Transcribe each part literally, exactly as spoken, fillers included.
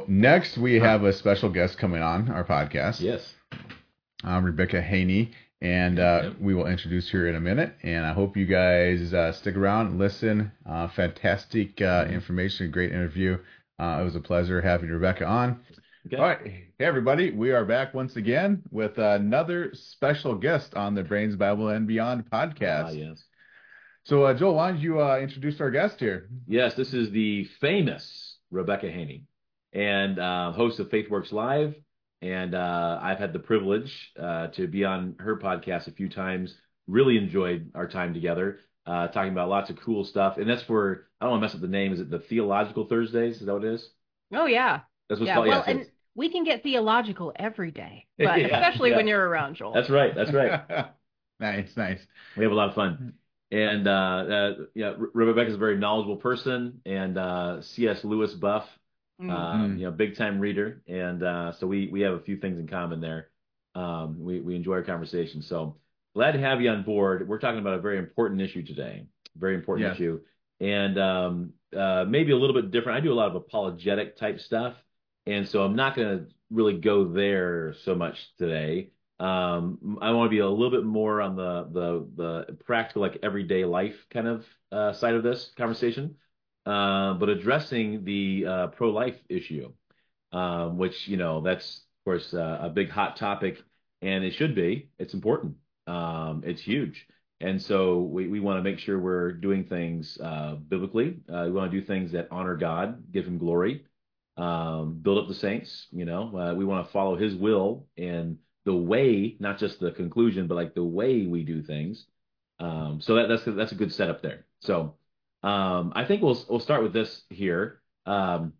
So next we have a special guest coming on our podcast. Yes. Um, Rebecca Haney, and uh, yep. we will introduce her in a minute. And I hope you guys uh, stick around and listen. Uh, fantastic uh, mm-hmm. information, great interview. Uh, it was a pleasure having Rebecca on. Okay. All right. Hey, everybody. We are back once again with another special guest on the Brains, Bible, and Beyond podcast. Ah, yes. So, uh, Joel, why don't you uh, introduce our guest here? Yes, this is the famous Rebecca Haney, and uh, host of FaithWorks Live. And uh, I've had the privilege uh, to be on her podcast a few times. Really enjoyed our time together, uh, talking about lots of cool stuff. And that's for, I don't want to mess up the name. Is it the Theological Thursdays? Is that what it is? Oh, yeah. That's what's yeah. called. Well, yeah, and we can get theological every day, but yeah, especially yeah. when you're around, Joel. That's right. That's right. Nice, nice. We have a lot of fun. And uh, uh, yeah, Rebecca's a very knowledgeable person, and uh, C S Lewis buff. Um, mm. You know, big time reader, and uh, so we we have a few things in common there. Um, we we enjoy our conversation. So glad to have you on board. We're talking about a very important issue today, very important yes. issue, and um, uh, maybe a little bit different. I do a lot of apologetic type stuff, and so I'm not going to really go there so much today. Um, I want to be a little bit more on the the the practical, like everyday life kind of uh, side of this conversation. Uh, but addressing the uh, pro-life issue, um, which, you know, that's, of course, uh, a big hot topic, and it should be. It's important. Um, it's huge. And so we, we want to make sure we're doing things uh, biblically. Uh, we want to do things that honor God, give him glory, um, build up the saints. You know, uh, we want to follow his will and the way, not just the conclusion, but like the way we do things. Um, so that, that's, that's a good setup there. So Um, I think we'll we'll start with this here. Um,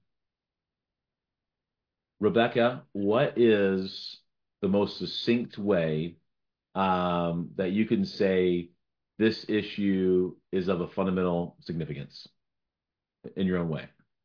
Rebecca, what is the most succinct way um, that you can say this issue is of a fundamental significance in your own way?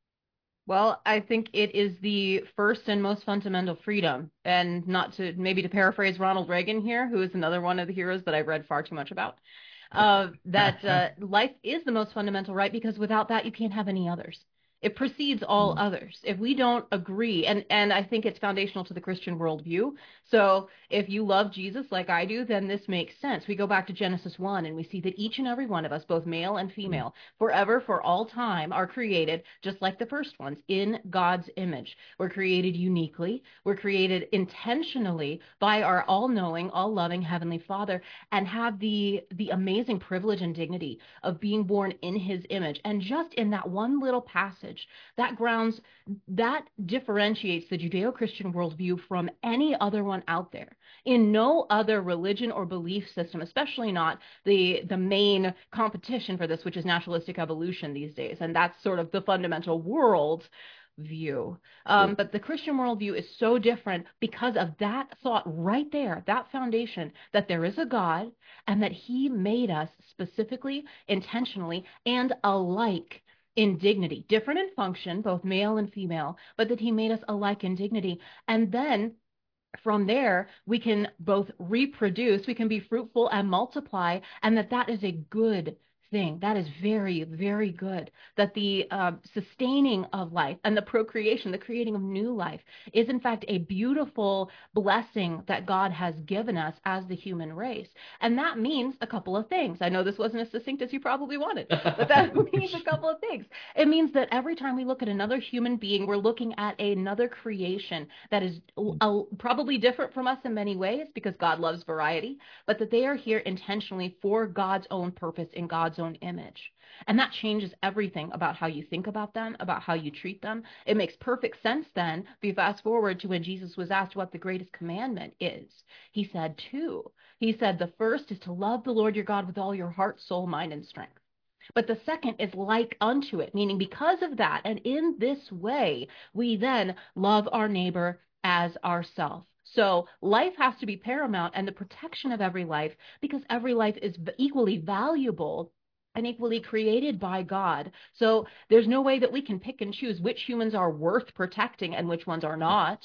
Well, I think it is the first and most fundamental freedom, and not to maybe to paraphrase Ronald Reagan here, who is another one of the heroes that I've read far too much about. Uh, that uh, life is the most fundamental right, because without that, you can't have any others. It precedes all mm. others. If we don't agree, and, and I think it's foundational to the Christian worldview. So if you love Jesus like I do, then this makes sense. We go back to Genesis one, and we see that each and every one of us, both male and female, mm. forever, for all time, are created just like the first ones, in God's image. We're created uniquely. We're created intentionally by our all-knowing, all-loving Heavenly Father, and have the, the amazing privilege and dignity of being born in his image. And just in that one little passage, that grounds, that differentiates the Judeo-Christian worldview from any other one out there. In no other religion or belief system, especially not the, the main competition for this, which is naturalistic evolution these days. And that's sort of the fundamental world view. Um, but the Christian worldview is so different because of that thought right there, that foundation, that there is a God and that he made us specifically, intentionally, and alike in dignity, different in function, both male and female, but that he made us alike in dignity. And then from there, we can both reproduce, we can be fruitful and multiply, and that that is a good thing. That is very, very good. That the uh, sustaining of life and the procreation, the creating of new life, is in fact a beautiful blessing that God has given us as the human race. And that means a couple of things. I know this wasn't as succinct as you probably wanted, but that means a couple of things. It means that every time we look at another human being, we're looking at another creation that is uh, probably different from us in many ways, because God loves variety, but that they are here intentionally for God's own purpose in God's own image. And that changes everything about how you think about them, about how you treat them. It makes perfect sense then, if you fast forward to when Jesus was asked what the greatest commandment is. He said two. He said the first is to love the Lord your God with all your heart, soul, mind, and strength. But the second is like unto it, meaning because of that, and in this way, we then love our neighbor as ourselves. So life has to be paramount, and the protection of every life, because every life is equally valuable and equally created by God. So there's no way that we can pick and choose which humans are worth protecting and which ones are not.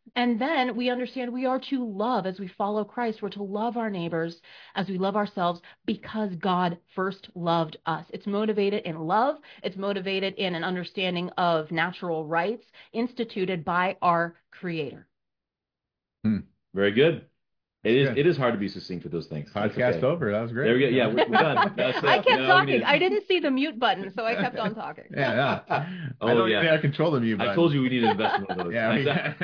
And then we understand we are to love as we follow Christ. We're to love our neighbors as we love ourselves because God first loved us. It's motivated in love. It's motivated in an understanding of natural rights instituted by our Creator. Hmm. Very good. It is, good. it is hard to be succinct with those things. Podcast okay. over. That was great. There we go. Yeah, we're, we're done. That's it. I kept no, talking. I didn't see the mute button, so I kept on talking. Yeah, yeah. Oh, I don't yeah. think I control the mute button. I told you we need to invest in one of those. Yeah,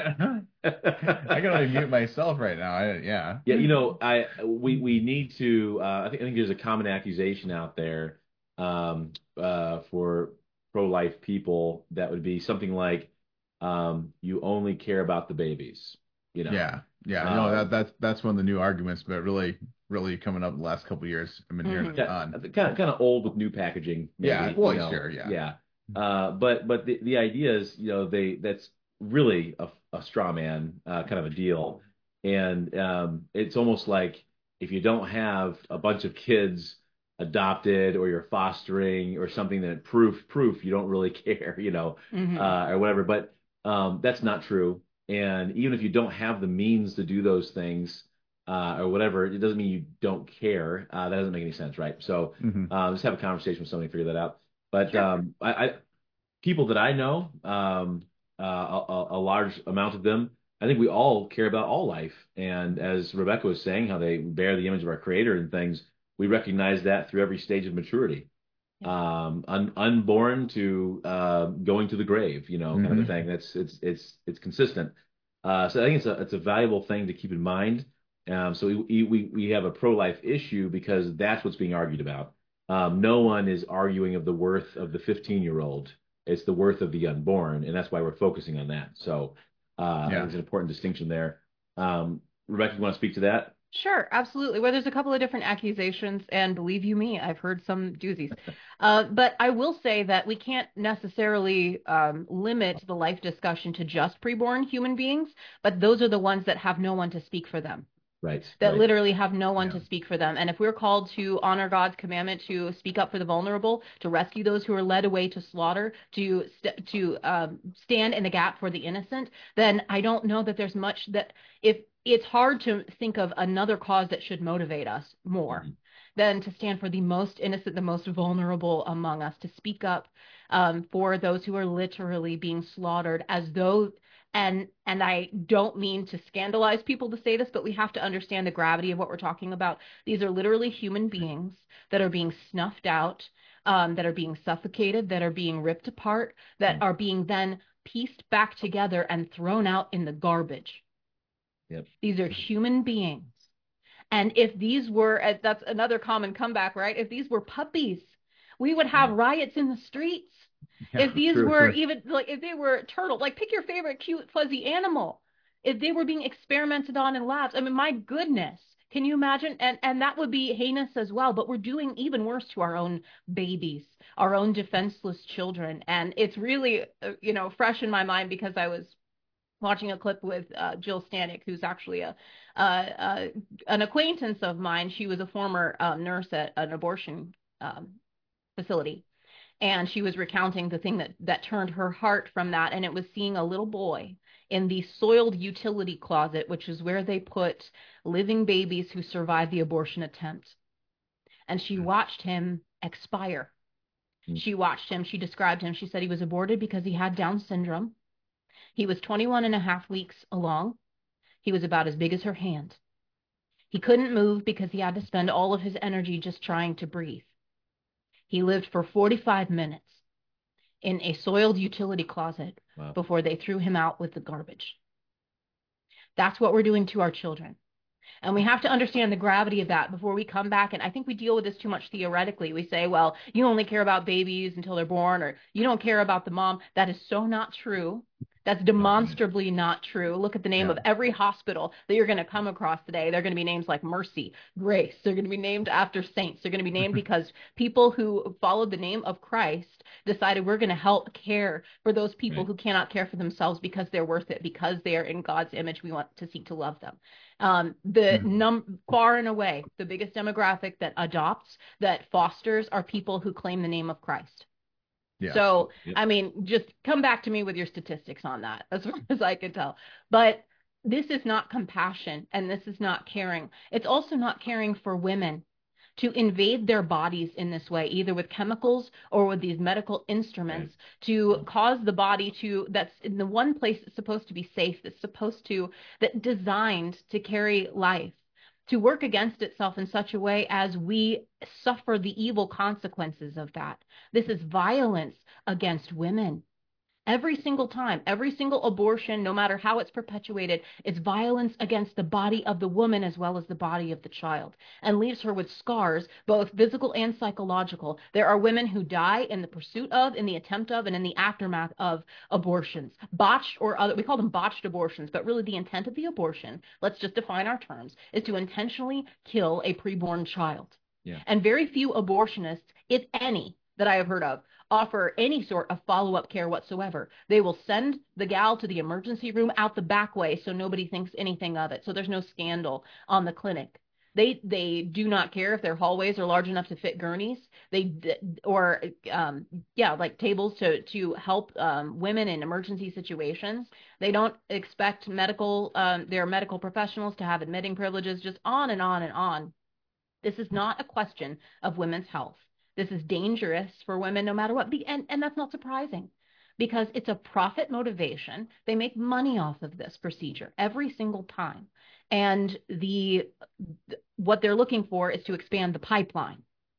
we, I can only mute myself right now. I, yeah. Yeah, you know, I we we need to. Uh, I think I think there's a common accusation out there um, uh, for pro-life people that would be something like, um, "You only care about the babies." You know. Yeah. Yeah, um, no, that that's that's one of the new arguments, but really, really coming up the last couple of years. I've been hearing Mhm. it on. kind of kind of old with new packaging. Maybe, Yeah, well, you know. sure, yeah. Yeah. Uh, but but the the idea is, you know, they that's really a, a straw man uh, kind of a deal, and um, it's almost like if you don't have a bunch of kids adopted or you're fostering or something, that proof proof you don't really care, you know, Mhm. uh, or whatever. But um, that's not true. And even if you don't have the means to do those things uh, or whatever, it doesn't mean you don't care. Uh, that doesn't make any sense, right? So Mhm. uh, just have a conversation with somebody, figure that out. But Sure. um, I, I people that I know, um, uh, a, a large amount of them, I think we all care about all life. And as Rebecca was saying, how they bear the image of our Creator and things, we recognize that through every stage of maturity. Yeah. Um, un, unborn to uh, going to the grave, you know, kind of a Mhm. thing. That's it's it's it's consistent. Uh, so I think it's a it's a valuable thing to keep in mind. Um, so we we we have a pro-life issue because that's what's being argued about. Um, no one is arguing of the worth of the fifteen-year-old. It's the worth of the unborn, and that's why we're focusing on that. So uh, I think Yeah. it's an important distinction there. Um, Rebecca, you want to speak to that? Sure, absolutely. Well, there's a couple of different accusations, and believe you me, I've heard some doozies. Uh, but I will say that we can't necessarily um, limit the life discussion to just preborn human beings, but those are the ones that have no one to speak for them. Right. That right. literally have no one Yeah. to speak for them. And if we're called to honor God's commandment to speak up for the vulnerable, to rescue those who are led away to slaughter, to st- to um, stand in the gap for the innocent, then I don't know that there's much that if it's hard to think of another cause that should motivate us more Mm-hmm. than to stand for the most innocent, the most vulnerable among us, to speak up um, for those who are literally being slaughtered as though. And and I don't mean to scandalize people to say this, but we have to understand the gravity of what we're talking about. These are literally human beings that are being snuffed out, um, that are being suffocated, that are being ripped apart, that Mm. are being then pieced back together and thrown out in the garbage. Yep. These are human beings. And if these were, uh, that's another common comeback, right? If these were puppies, we would have Yeah. riots in the streets. Yeah, If these true, were true. even like if they were turtle, like pick your favorite cute fuzzy animal. If they were being experimented on in labs, I mean, my goodness, can you imagine? And and that would be heinous as well. But we're doing even worse to our own babies, our own defenseless children, and it's really uh, you know fresh in my mind because I was watching a clip with uh, Jill Stanek, who's actually a uh, uh, an acquaintance of mine. She was a former uh, nurse at an abortion um, facility. And she was recounting the thing that, that turned her heart from that. And it was seeing a little boy in the soiled utility closet, which is where they put living babies who survived the abortion attempt. And she watched him expire. Mm. She watched him. She described him. She said he was aborted because he had Down syndrome. He was twenty-one and a half weeks along. He was about as big as her hand. He couldn't move because he had to spend all of his energy just trying to breathe. He lived for forty-five minutes in a soiled utility closet Wow. before they threw him out with the garbage. That's what we're doing to our children. And we have to understand the gravity of that before we come back. And I think we deal with this too much theoretically. We say, well, you only care about babies until they're born, or you don't care about the mom. That is so not true. That's demonstrably not true. Look at the name Yeah. of every hospital that you're going to come across today. They're going to be names like Mercy, Grace. They're going to be named after saints. They're going to be named because people who followed the name of Christ decided we're going to help care for those people Right. who cannot care for themselves because they're worth it, because they are in God's image. We want to seek to love them. Um, the Mhm. num far and away, the biggest demographic that adopts, that fosters, are people who claim the name of Christ. Yeah. So, Yep. I mean, just come back to me with your statistics on that, as far as I can tell. But this is not compassion and this is not caring. It's also not caring for women to invade their bodies in this way, either with chemicals or with these medical instruments, right, to cause the body to, that's in the one place that's supposed to be safe, that's supposed to, that designed to carry life, to work against itself in such a way as we suffer the evil consequences of that. This is violence against women. Every single time, every single abortion, no matter how it's perpetuated, it's violence against the body of the woman as well as the body of the child, and leaves her with scars, both physical and psychological. There are women who die in the pursuit of, in the attempt of, and in the aftermath of abortions, botched or other. We call them botched abortions, but really the intent of the abortion, let's just define our terms, is to intentionally kill a preborn child. Yeah. And very few abortionists, if any, that I have heard of, offer any sort of follow-up care whatsoever. They will send the gal to the emergency room out the back way so nobody thinks anything of it, so there's no scandal on the clinic. They they do not care if their hallways are large enough to fit gurneys. They or um, yeah, like tables to to help um, women in emergency situations. They don't expect medical um, their medical professionals to have admitting privileges. Just on and on and on. This is not a question of women's health. This is dangerous for women no matter what. And, and that's not surprising because it's a profit motivation. They make money off of this procedure every single time. And the what they're looking for is to expand the pipeline.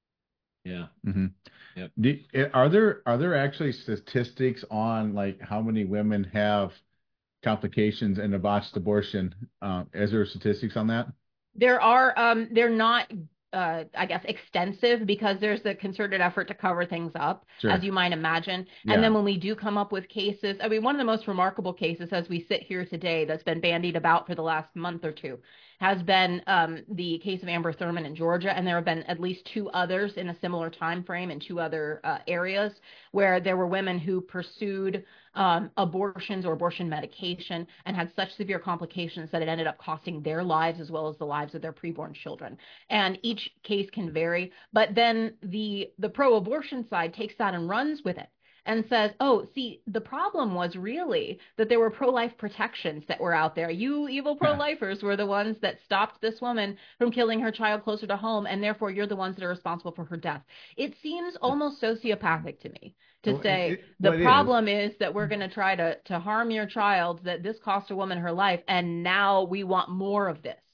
Yeah. Mm-hmm. Yep. Do, are there are there actually statistics on like how many women have complications in a botched abortion? Uh, is there statistics on that? There are. Um, they're not. Uh, I guess extensive because there's a concerted effort to cover things up, sure, as you might imagine. Yeah. And then when we do come up with cases, I mean, one of the most remarkable cases as we sit here today that's been bandied about for the last month or two has been um, the case of Amber Thurman in Georgia. And there have been at least two others in a similar time frame in two other uh, areas where there were women who pursued um, abortions or abortion medication and had such severe complications that it ended up costing their lives as well as the lives of their preborn children. And each case can vary, but then the the pro-abortion side takes that and runs with it and says, oh, see, the problem was really that there were pro-life protections that were out there. You evil pro-lifers were the ones that stopped this woman from killing her child closer to home, and therefore you're the ones that are responsible for her death. It seems almost sociopathic to me to well, say it, it, the well, problem is. is that we're going to try to to harm your child, that this cost a woman her life, and now we want more of this.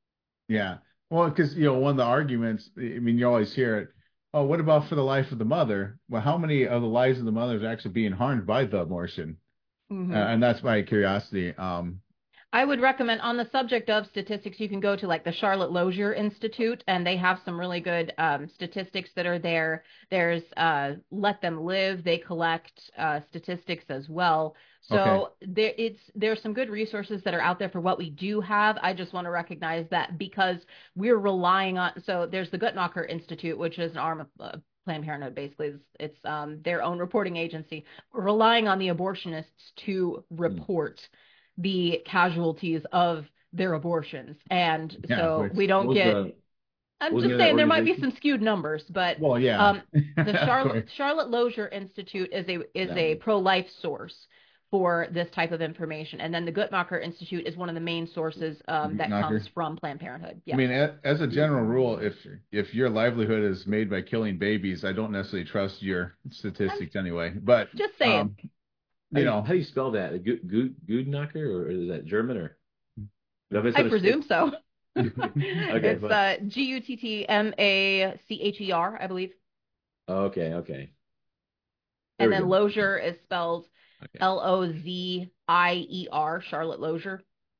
Yeah. Well, because, you know, one of the arguments, I mean, you always hear it, oh, what about for the life of the mother? Well, how many of the lives of the mother is actually being harmed by the abortion? Mm-hmm. Uh, and that's my curiosity. Um, I would recommend, on the subject of statistics, you can go to like the Charlotte Lozier Institute, and they have some really good um, statistics that are there. There's uh, Let Them Live. They collect uh, statistics as well. So okay. there, it's there's some good resources that are out there for what we do have. I just want to recognize that because we're relying on, so there's the Guttmacher Institute, which is an arm of uh, Planned Parenthood, basically. It's, it's um, their own reporting agency. We're relying on the abortionists to report mm. the casualties of their abortions. And yeah, so which, we don't get... The, I'm just saying there might be some skewed numbers, but well, yeah. um, the Charlotte, Charlotte Lozier Institute is a is yeah. a pro-life source for this type of information. And then the Guttmacher Institute is one of the main sources um, that Guttmacher. comes from Planned Parenthood. Yeah. I mean, as a general rule, if if your livelihood is made by killing babies, I don't necessarily trust your statistics I'm anyway. But just saying. Um, you how know, how do you spell that? Guttmacher, or is that German, or? I presume so. okay, it's uh, G U T T M A C H E R, I believe. Okay, okay. There and then go. Lozier is spelled okay. L O Z I E R, Charlotte Lozier.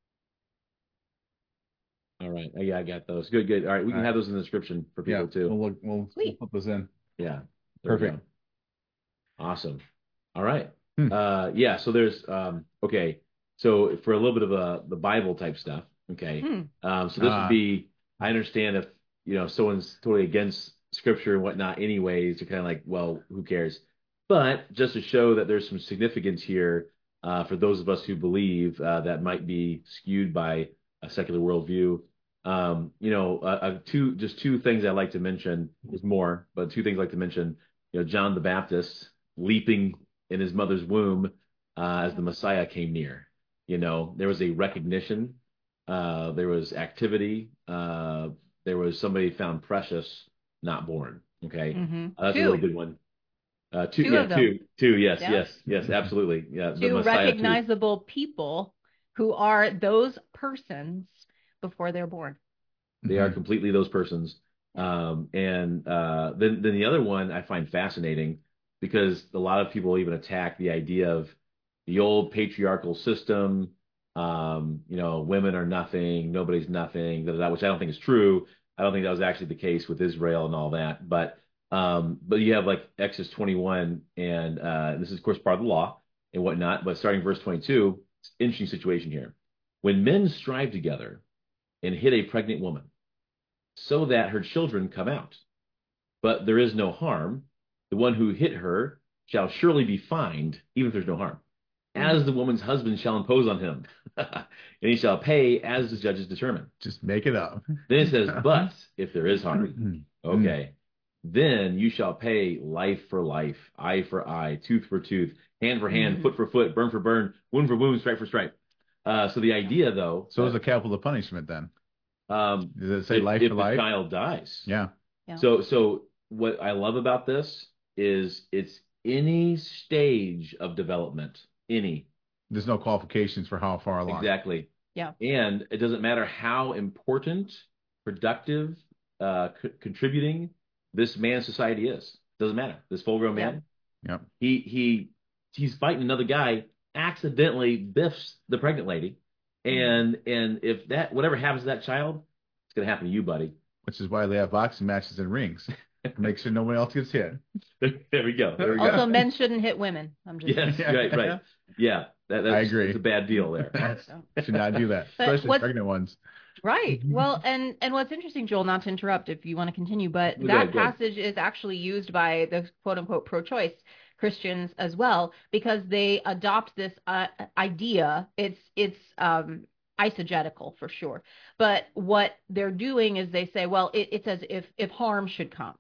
All right. Oh, yeah, I got those. Good, good. All right, we All can right. have those in the description for people yeah, too. We'll, look, we'll, we'll put those in. Yeah. Perfect. Awesome. All right. Hmm. Uh, yeah. So there's um, okay. So for a little bit of a the Bible type stuff. Okay. Hmm. Um, so this ah. would be. I understand if you know someone's totally against Scripture and whatnot. Anyways, you're kind of like, well, who cares? But just to show that there's some significance here uh, for those of us who believe uh, that might be skewed by a secular worldview. Um, you know, uh, uh, two just two things I'd like to mention. There's more, but two things I'd like to mention. You know, John the Baptist leaping in his mother's womb uh, as the Messiah came near. You know, there was a recognition, uh, there was activity, uh, there was somebody found precious, not born. Okay, Mm-hmm. uh, that's a really Two. good one. Uh, two, Two yeah, of them. two, two, yes, Yeah. yes, yes, absolutely, yeah. The Two Messiah too. recognizable people who are those persons before they're born. They are completely those persons. Um, and uh, then then the other one I find fascinating because a lot of people even attack the idea of the old patriarchal system. Um, you know, women are nothing, nobody's nothing, da, da, da, which I don't think is true. I don't think that was actually the case with Israel and all that. But um, but you have like Exodus twenty-one, and uh, this is of course part of the law and whatnot. But starting verse twenty-two, interesting situation here. When men strive together and hit a pregnant woman, so that her children come out. But there is no harm. The one who hit her shall surely be fined, even if there's no harm, as Mm-hmm. the woman's husband shall impose on him, and he shall pay as the judges determine. Just make it up. Then it says, but if there is harm, okay, then you shall pay life for life, eye for eye, tooth for tooth, hand for hand, Mhm. foot for foot, burn for burn, wound for wound, stripe for stripe. Uh, so the idea, though, So is a capital punishment then? um, Does it say if, life if for the life? child dies, Yeah. Yeah. So, so what I love about this is it's any stage of development, any. There's no qualifications for how far along. Exactly. Yeah. And it doesn't matter how important, productive, uh, co- contributing this man's society is. Doesn't matter. This full-grown Yeah. man, Yep. he he he's fighting another guy, accidentally biffs the pregnant lady, and and if that whatever happens to that child, it's gonna happen to you, buddy. Which is why they have boxing matches and rings. Make sure nobody else gets hit. There we go. There we go. Also, men shouldn't hit women. I'm just Yes, Yeah. right, right. Yeah, that, that's, I agree. That's a bad deal there. That's, should not do that, But especially what's- pregnant ones. Right. Well, and and what's interesting, Joel, not to interrupt if you want to continue, but Go that ahead, go ahead. passage is actually used by the quote unquote pro-choice Christians as well, because they adopt this uh, idea. It's it's um, eisegetical for sure, but what they're doing is they say, well, it, it's as if if harm should come,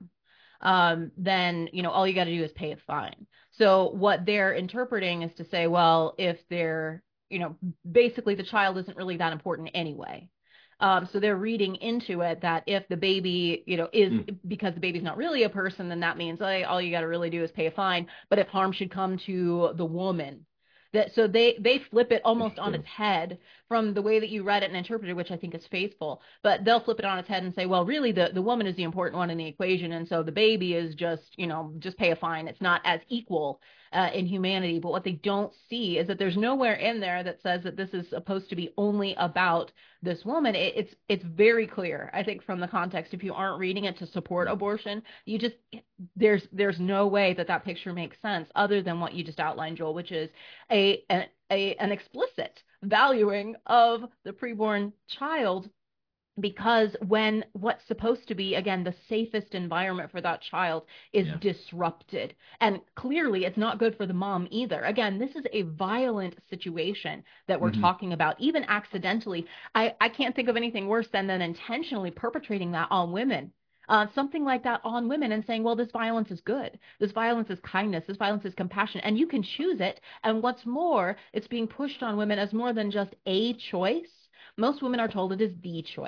um, then you know all you got to do is pay a fine. So what they're interpreting is to say, well, if they're you know basically the child isn't really that important anyway. Um, so they're reading into it that if the baby, you know, is Mm. because the baby's not really a person, then that means like, all you got to really do is pay a fine. But if harm should come to the woman, that so they they flip it almost on its head from the way that you read it and interpreted, which I think is faithful. But they'll flip it on its head and say, well, really, the the woman is the important one in the equation, and so the baby is just, you know, just pay a fine. It's not as equal uh, in humanity. But what they don't see is that there's nowhere in there that says that this is supposed to be only about this woman. It, it's it's very clear, I think, from the context. If you aren't reading it to support abortion, you just there's there's no way that that picture makes sense other than what you just outlined, Joel, which is a, a, a an explicit valuing of the preborn child. Because when what's supposed to be, again, the safest environment for that child is Yeah. disrupted. And clearly it's not good for the mom either. Again, this is a violent situation that we're Mhm. talking about, even accidentally. I, I can't think of anything worse than than intentionally perpetrating that on women. Uh, something like that on women and saying, well, this violence is good. This violence is kindness. This violence is compassion. And you can choose it. And what's more, it's being pushed on women as more than just a choice. Most women are told it is the choice.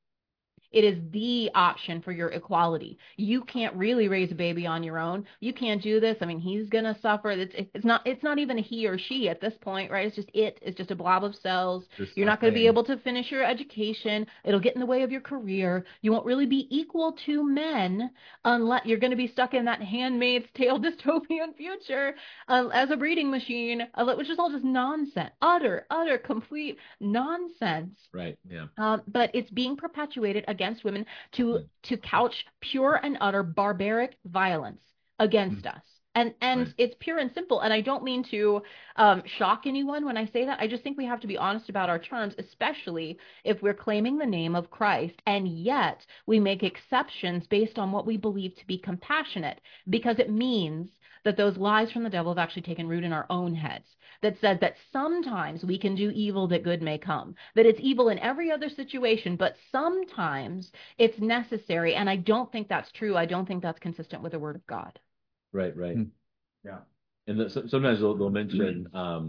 It is the option for your equality. You can't really raise a baby on your own. You can't do this. I mean, he's going to suffer. It's, it's not it's not even a he or she at this point, right? It's just it. It's just a blob of cells. Just You're a not going to be thing. able to finish your education. It'll get in the way of your career. You won't really be equal to men unless you're going to be stuck in that Handmaid's Tale dystopian future uh, as a breeding machine, uh, which is all just nonsense. Utter, utter, complete nonsense. Right. Yeah. Um, but it's being perpetuated against women to Mm. to couch pure and utter barbaric violence against us. And and Right. it's pure and simple. And I don't mean to um, shock anyone when I say that. I just think we have to be honest about our terms, especially if we're claiming the name of Christ, and yet we make exceptions based on what we believe to be compassionate, because it means that those lies from the devil have actually taken root in our own heads. That says that sometimes we can do evil that good may come, that it's evil in every other situation, but sometimes it's necessary. And I don't think that's true. I don't think that's consistent with the word of God. Right. Right. Hmm. Yeah. And the, so- sometimes they'll, they'll mention um,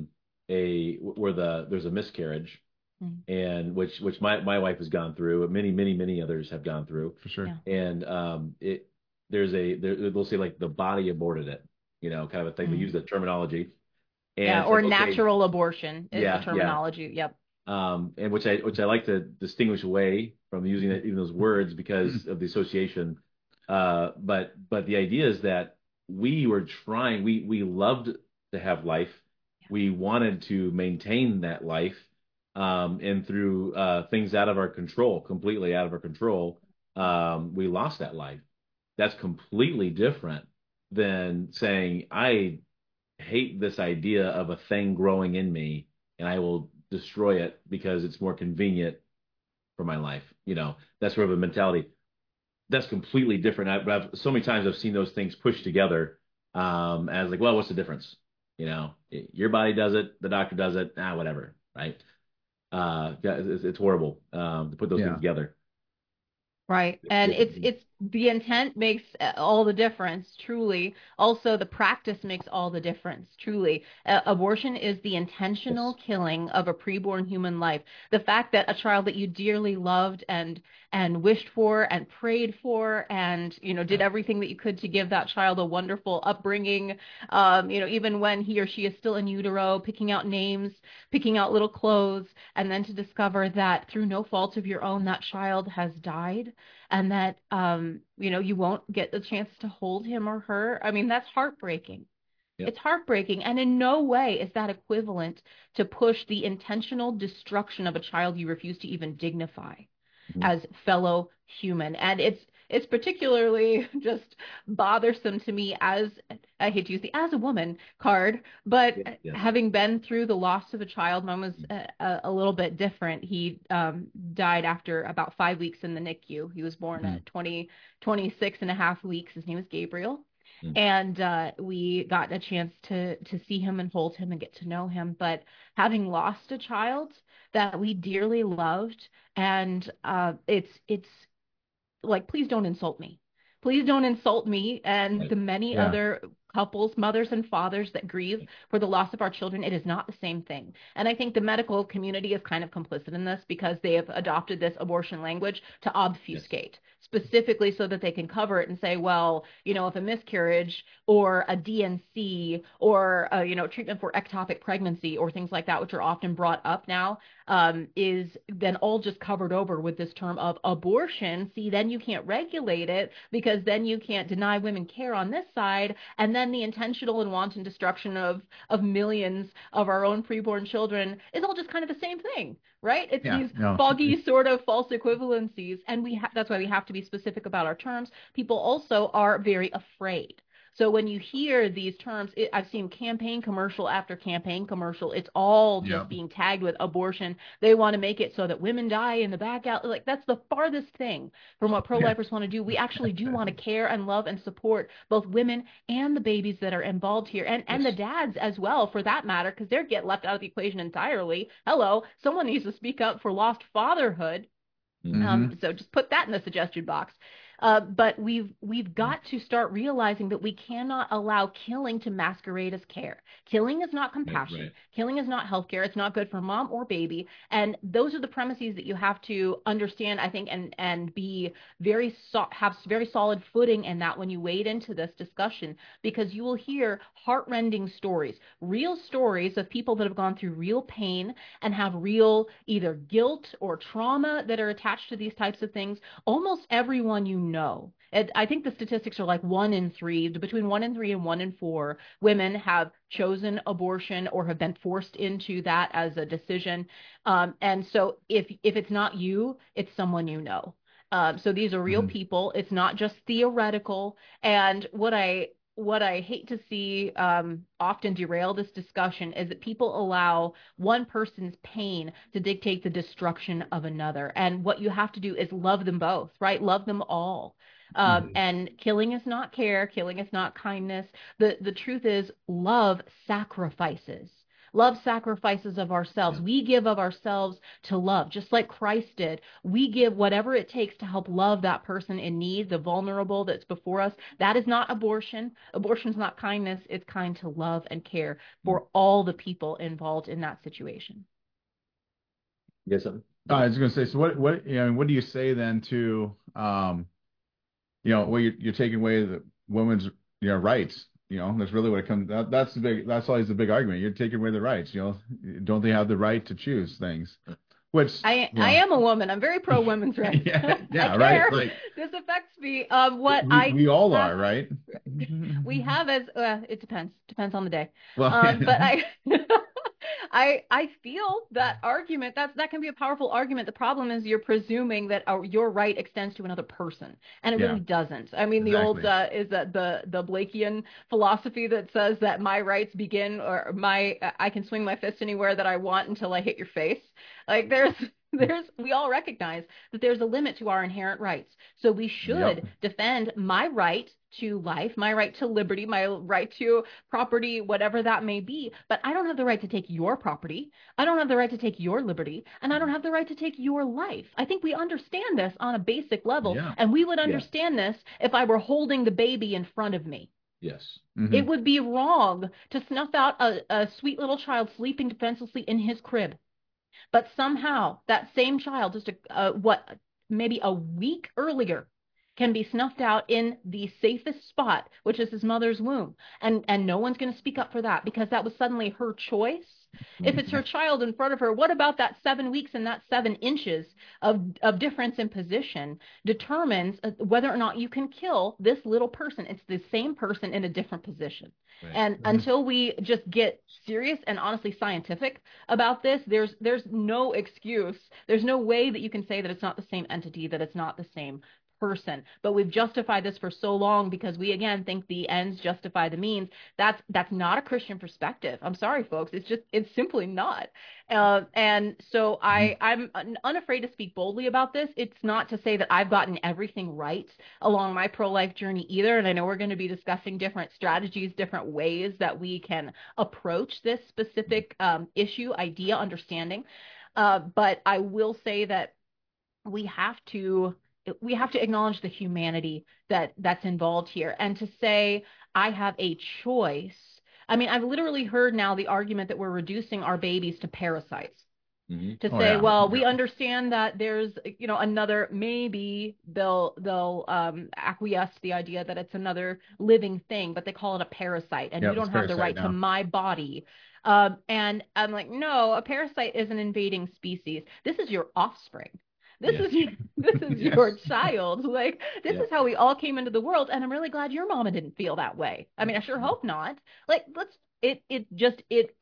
a where the there's a miscarriage, Mm. and which which my my wife has gone through, many many many others have gone through, For sure. Yeah. and um, it there's a there, they'll say like the body aborted it, you know, kind of a thing. They Mm. use that terminology, and Yeah, it's or like okay, natural abortion is the yeah, yeah, terminology. Yep. um, and which I which I like to distinguish away from using that, even those words because of the association. Uh, but but the idea is that we were trying, we we loved to have life, we wanted to maintain that life, um, and through uh, things out of our control, completely out of our control, um, we lost that life. That's completely different than saying I hate this idea of a thing growing in me and I will destroy it because it's more convenient for my life. You know, that's sort of a mentality. That's completely different. I've, I've so many times I've seen those things pushed together um, as like, well, what's the difference? You know, your body does it, the doctor does it, ah, whatever, right? Uh, it's, it's horrible um, to put those things Yeah. together. Right. And it's it's the intent makes uh, all the difference, truly. Also, the practice makes all the difference, truly. Uh, abortion is the intentional Yes. killing of a preborn human life. The fact that a child that you dearly loved and and wished for and prayed for and, you know, did Yeah. everything that you could to give that child a wonderful upbringing, um, you know, even when he or she is still in utero, picking out names, picking out little clothes, and then to discover that through no fault of your own, that child has died and that um you know you won't get the chance to hold him or her. I mean, that's heartbreaking. Yep. It's heartbreaking, and in no way is that equivalent to push the intentional destruction of a child you refuse to even dignify Mhm. as fellow human. And it's it's particularly just bothersome to me as, I hate to use the as a woman card, but Yes. Yes. having been through the loss of a child, mine was a, a little bit different. He um, died after about five weeks in the N I C U. He was born Mhm. at twenty, twenty-six and a half weeks. His name is Gabriel. Mm. And uh, we got a chance to to see him and hold him and get to know him. But having lost a child that we dearly loved, and uh, it's it's like, please don't insult me. Please don't insult me and Right. the many Yeah. other couples, mothers and fathers that grieve for the loss of our children. It is not the same thing. And I think the medical community is kind of complicit in this because they have adopted this abortion language to obfuscate, specifically so that they can cover it and say, well, you know, if a miscarriage or a D N C or, a, you know, treatment for ectopic pregnancy or things like that, which are often brought up now, um, is then all just covered over with this term of abortion. See, then you can't regulate it because then you can't deny women care on this side. And then the intentional and wanton destruction of, of millions of our own preborn children is all just kind of the same thing, right? It's Yeah. these No. foggy sort of false equivalencies. And we ha- that's why we have to be specific about our terms. People also are very afraid. So when you hear these terms, it, I've seen campaign commercial after campaign commercial. It's all just Yep. being tagged with abortion. They want to make it so that women die in the back out. Like, that's the farthest thing from what pro-lifers want to do. We actually do want to care and love and support both women and the babies that are involved here, and and Yes. the dads as well, for that matter, because they're get left out of the equation entirely. Hello, someone needs to speak up for lost fatherhood. Mm. Um, Mhm. so just put that in the suggestion box. Uh, but we've we've got to start realizing that we cannot allow killing to masquerade as care. Killing is not Right. compassion. Right. Killing is not healthcare. It's not good for mom or baby. And those are the premises that you have to understand, I think, and and be very so- have very solid footing in that when you wade into this discussion, because you will hear heartrending stories, real stories of people that have gone through real pain and have real either guilt or trauma that are attached to these types of things. Almost everyone you know, and I think the statistics are like one in three, between one in three and one in four women have chosen abortion or have been forced into that as a decision. Um, and so if if it's not you, it's someone you know. Um, so these are real Mhm. people. It's not just theoretical. And what I what I hate to see um, often derail this discussion is that people allow one person's pain to dictate the destruction of another. And what you have to do is love them both, right? Love them all. Um, Mhm. and killing is not care. Killing is not kindness. The, the truth is love sacrifices. Love sacrifices of ourselves. Yeah. We give of ourselves to love, just like Christ did. We give whatever it takes to help love that person in need, the vulnerable that's before us. That is not abortion. Abortion is not kindness. It's kind to love and care for all the people involved in that situation. You got something? Uh, I was going to say, so what, what, you know, what do you say then to, um, you know, well, you're, you're taking away the women's, you know, rights. You know, that's really what it comes. That, that's the big. That's always the big argument. You're taking away the rights. You know, don't they have the right to choose things? Which I you know, I am a woman. I'm very pro women's rights. yeah, yeah, I right. care. Like, this affects me. Um, what we, I we all have, are, right? we have as uh, it depends depends on the day. Well, Um, but I. I I feel that argument. That's that can be a powerful argument. The problem is you're presuming that uh, your right extends to another person, and it Yeah. really doesn't. I mean, the Exactly. old uh, is that the the Blakean philosophy that says that my rights begin, or my I can swing my fist anywhere that I want until I hit your face. Like there's there's we all recognize that there's a limit to our inherent rights. So we should Yep. defend my right to life, my right to liberty, my right to property, whatever that may be. But I don't have the right to take your property. I don't have the right to take your liberty, and I don't have the right to take your life. I think we understand this on a basic level, Yeah. and we would Yeah. understand this if I were holding the baby in front of me. Yes. Mhm. It would be wrong to snuff out a, a sweet little child sleeping defenselessly in his crib. But somehow that same child, just a, uh, what, maybe a week earlier, can be snuffed out in the safest spot, which is his mother's womb. And and no one's going to speak up for that because that was suddenly her choice. If it's her child in front of her, what about that seven weeks and that seven inches of, of difference in position determines whether or not you can kill this little person? It's the same person in a different position. Right. And Mhm. until we just get serious and honestly scientific about this, there's there's no excuse. There's no way that you can say that it's not the same entity, that it's not the same person. But we've justified this for so long because we again think the ends justify the means. That's that's not a Christian perspective. I'm sorry, folks. It's just it's simply not. Uh, and so I I'm unafraid to speak boldly about this. It's not to say that I've gotten everything right along my pro-life journey either. And I know we're going to be discussing different strategies, different ways that we can approach this specific um, issue, idea, understanding. Uh, but I will say that we have to we have to acknowledge the humanity that that's involved here, and to say I have a choice. I mean, I've literally heard now the argument that we're reducing our babies to parasites. Mm-hmm. To Oh, say, yeah. well, we Yeah. understand that there's, you know, another, maybe they'll they'll um, acquiesce to the idea that it's another living thing, but they call it a parasite, and Yep, you don't it's have the parasite right to now. my body. Um, and I'm like, no, a parasite is an invading species. This is your offspring. This Yeah. is your, this is Yes. your child. Like, this Yeah. is how we all came into the world, and I'm really glad your mama didn't feel that way. I mean, I sure hope not. Like, let's it it just it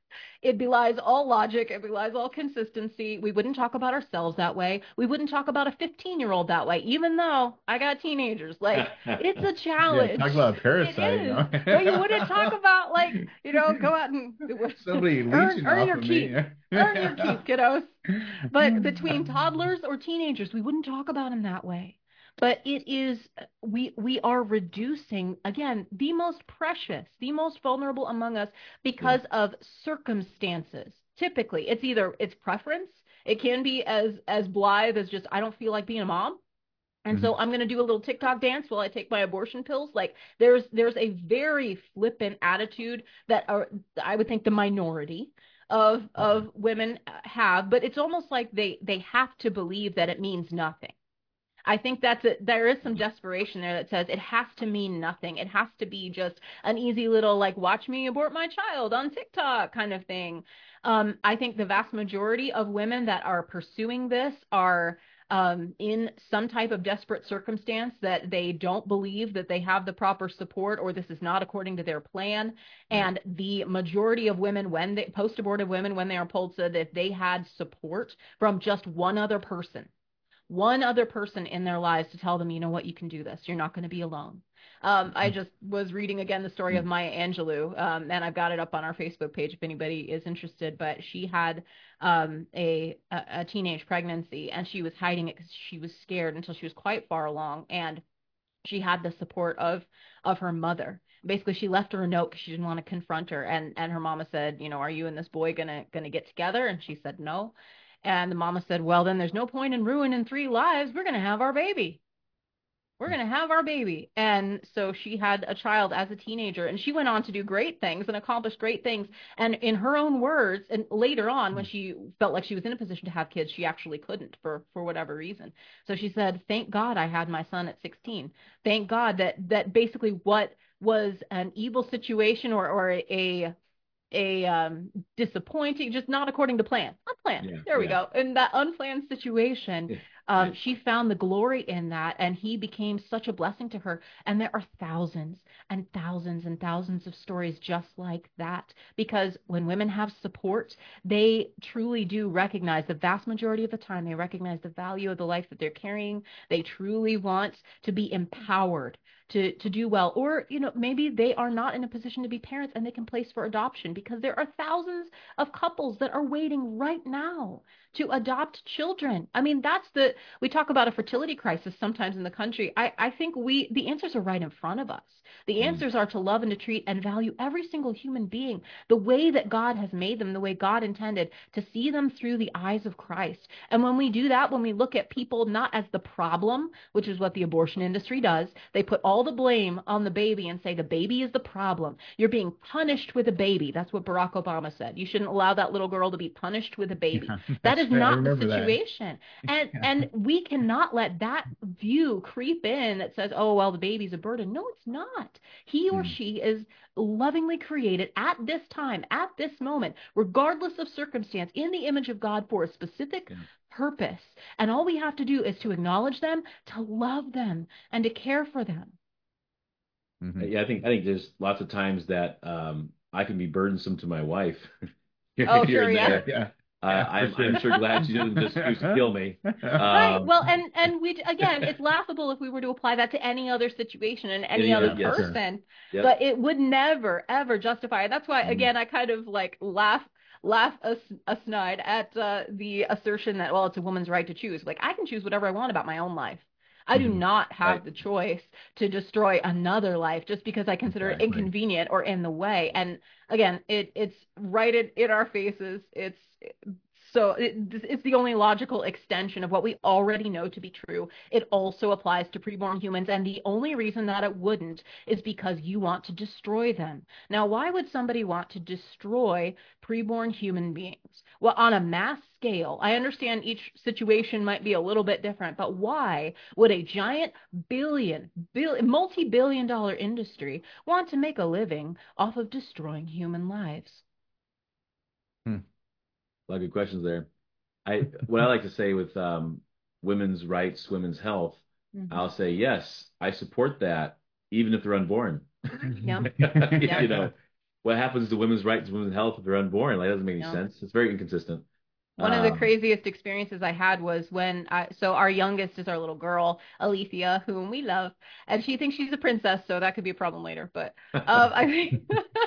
it belies all logic. It belies all consistency. We wouldn't talk about ourselves that way. We wouldn't talk about a fifteen-year-old that way, even though I got teenagers. Like, it's a Yeah, challenge. talk about a It parasite. is. You know? But you wouldn't talk about, like, you know, go out and Somebody earn, leeching earn off your of keep. me. Earn your keep, kiddos. But between toddlers or teenagers, we wouldn't talk about them that way. But it is, we we are reducing, again, the most precious, the most vulnerable among us because of circumstances. Typically, it's either it's preference. It can be as as blithe as just, I don't feel like being a mom. And so I'm going to do a little TikTok dance while I take my abortion pills. Like, there's there's a very flippant attitude that are, I would think, the minority of of women have, but it's almost like they they have to believe that it means nothing. I think that's it. There is some desperation there that says it has to mean nothing. It has to be just an easy little, like, watch me abort my child on TikTok kind of thing. Um, I think the vast majority of women that are pursuing this are um, in some type of desperate circumstance that they don't believe that they have the proper support, or this is not according to their plan. And the majority of women, when they post-abortive women, when they are polled, said that if they had support from just one other person, one other person in their lives to tell them, you know what, you can do this. You're not going to be alone. Um, I just was reading again the story of Maya Angelou, um, and I've got it up on our Facebook page if anybody is interested. But she had um, a, a, a teenage pregnancy, and she was hiding it because she was scared until she was quite far along, and she had the support of of her mother. Basically, she left her a note because she didn't want to confront her. And, and her mama said, you know, are you and this boy gonna, gonna get together? And she said, no. And the mama said, well, then there's no point in ruining three lives. We're going to have our baby. We're going to have our baby. And so she had a child as a teenager, and she went on to do great things and accomplish great things. And in her own words, and later on, when she felt like she was in a position to have kids, she actually couldn't for, for whatever reason. So she said, thank God I had my son at sixteen. Thank God that, that basically what was an evil situation or, or a, a um, disappointing, just not according to plan, unplanned. Yeah, there we yeah. go. In that unplanned situation, yeah. um, yeah. she found the glory in that, and he became such a blessing to her. And there are thousands and thousands and thousands of stories just like that, because when women have support, they truly do recognize, the vast majority of the time, they recognize the value of the life that they're carrying. They truly want to be empowered to, to do well. Or, you know, maybe they are not in a position to be parents and they can place for adoption, because there are thousands of couples that are waiting right now to adopt children. I mean, that's the, we talk about a fertility crisis sometimes in the country. I, I think we, the answers are right in front of us. The mm. answers are to love and to treat and value every single human being the way that God has made them, the way God intended, to see them through the eyes of Christ. And when we do that, when we look at people not as the problem, which is what the abortion industry does, they put all the blame on the baby and say the baby is the problem. You're being punished with a baby. That's what Barack Obama said. You shouldn't allow that little girl to be punished with a baby. Yeah, that is not the situation. That. And yeah. and we cannot let that view creep in that says, oh, well, the baby's a burden. No, it's not. He or mm. she is lovingly created at this time, at this moment, regardless of circumstance, in the image of God for a specific yeah. purpose. And all we have to do is to acknowledge them, to love them, and to care for them. Mm-hmm. Yeah, I think I think there's lots of times that um, I can be burdensome to my wife. Oh, sure, yeah. yeah. Uh, yeah, I'm, sure. I'm sure glad she doesn't just choose to kill me. Um, right. Well, and and we again, it's laughable if we were to apply that to any other situation and any yeah, other yeah, person, sure. yep. but it would never ever justify it. That's why, again, I kind of like laugh laugh as, aside at uh, the assertion that, well, it's a woman's right to choose. Like, I can choose whatever I want about my own life. I do not have right. the choice to destroy another life just because I consider exactly. it inconvenient or in the way. And again, it it's right in, in our faces. It's so it, it's the only logical extension of what we already know to be true. It also applies to preborn humans, and the only reason that it wouldn't is because you want to destroy them. Now, why would somebody want to destroy preborn human beings? Well, on a mass scale, I understand each situation might be a little bit different, but why would a giant billion, billion multi-billion dollar industry want to make a living off of destroying human lives? Hmm. A lot of good questions there. I what I like to say with um, women's rights, women's health, mm-hmm. I'll say yes, I support that, even if they're unborn. Yeah. You know, what happens to women's rights, women's health if they're unborn? Like, that doesn't make any yeah. sense. It's very inconsistent. One of the craziest experiences I had was when I, so our youngest is our little girl, Alethea, whom we love, and she thinks she's a princess, so that could be a problem later. But um, I think,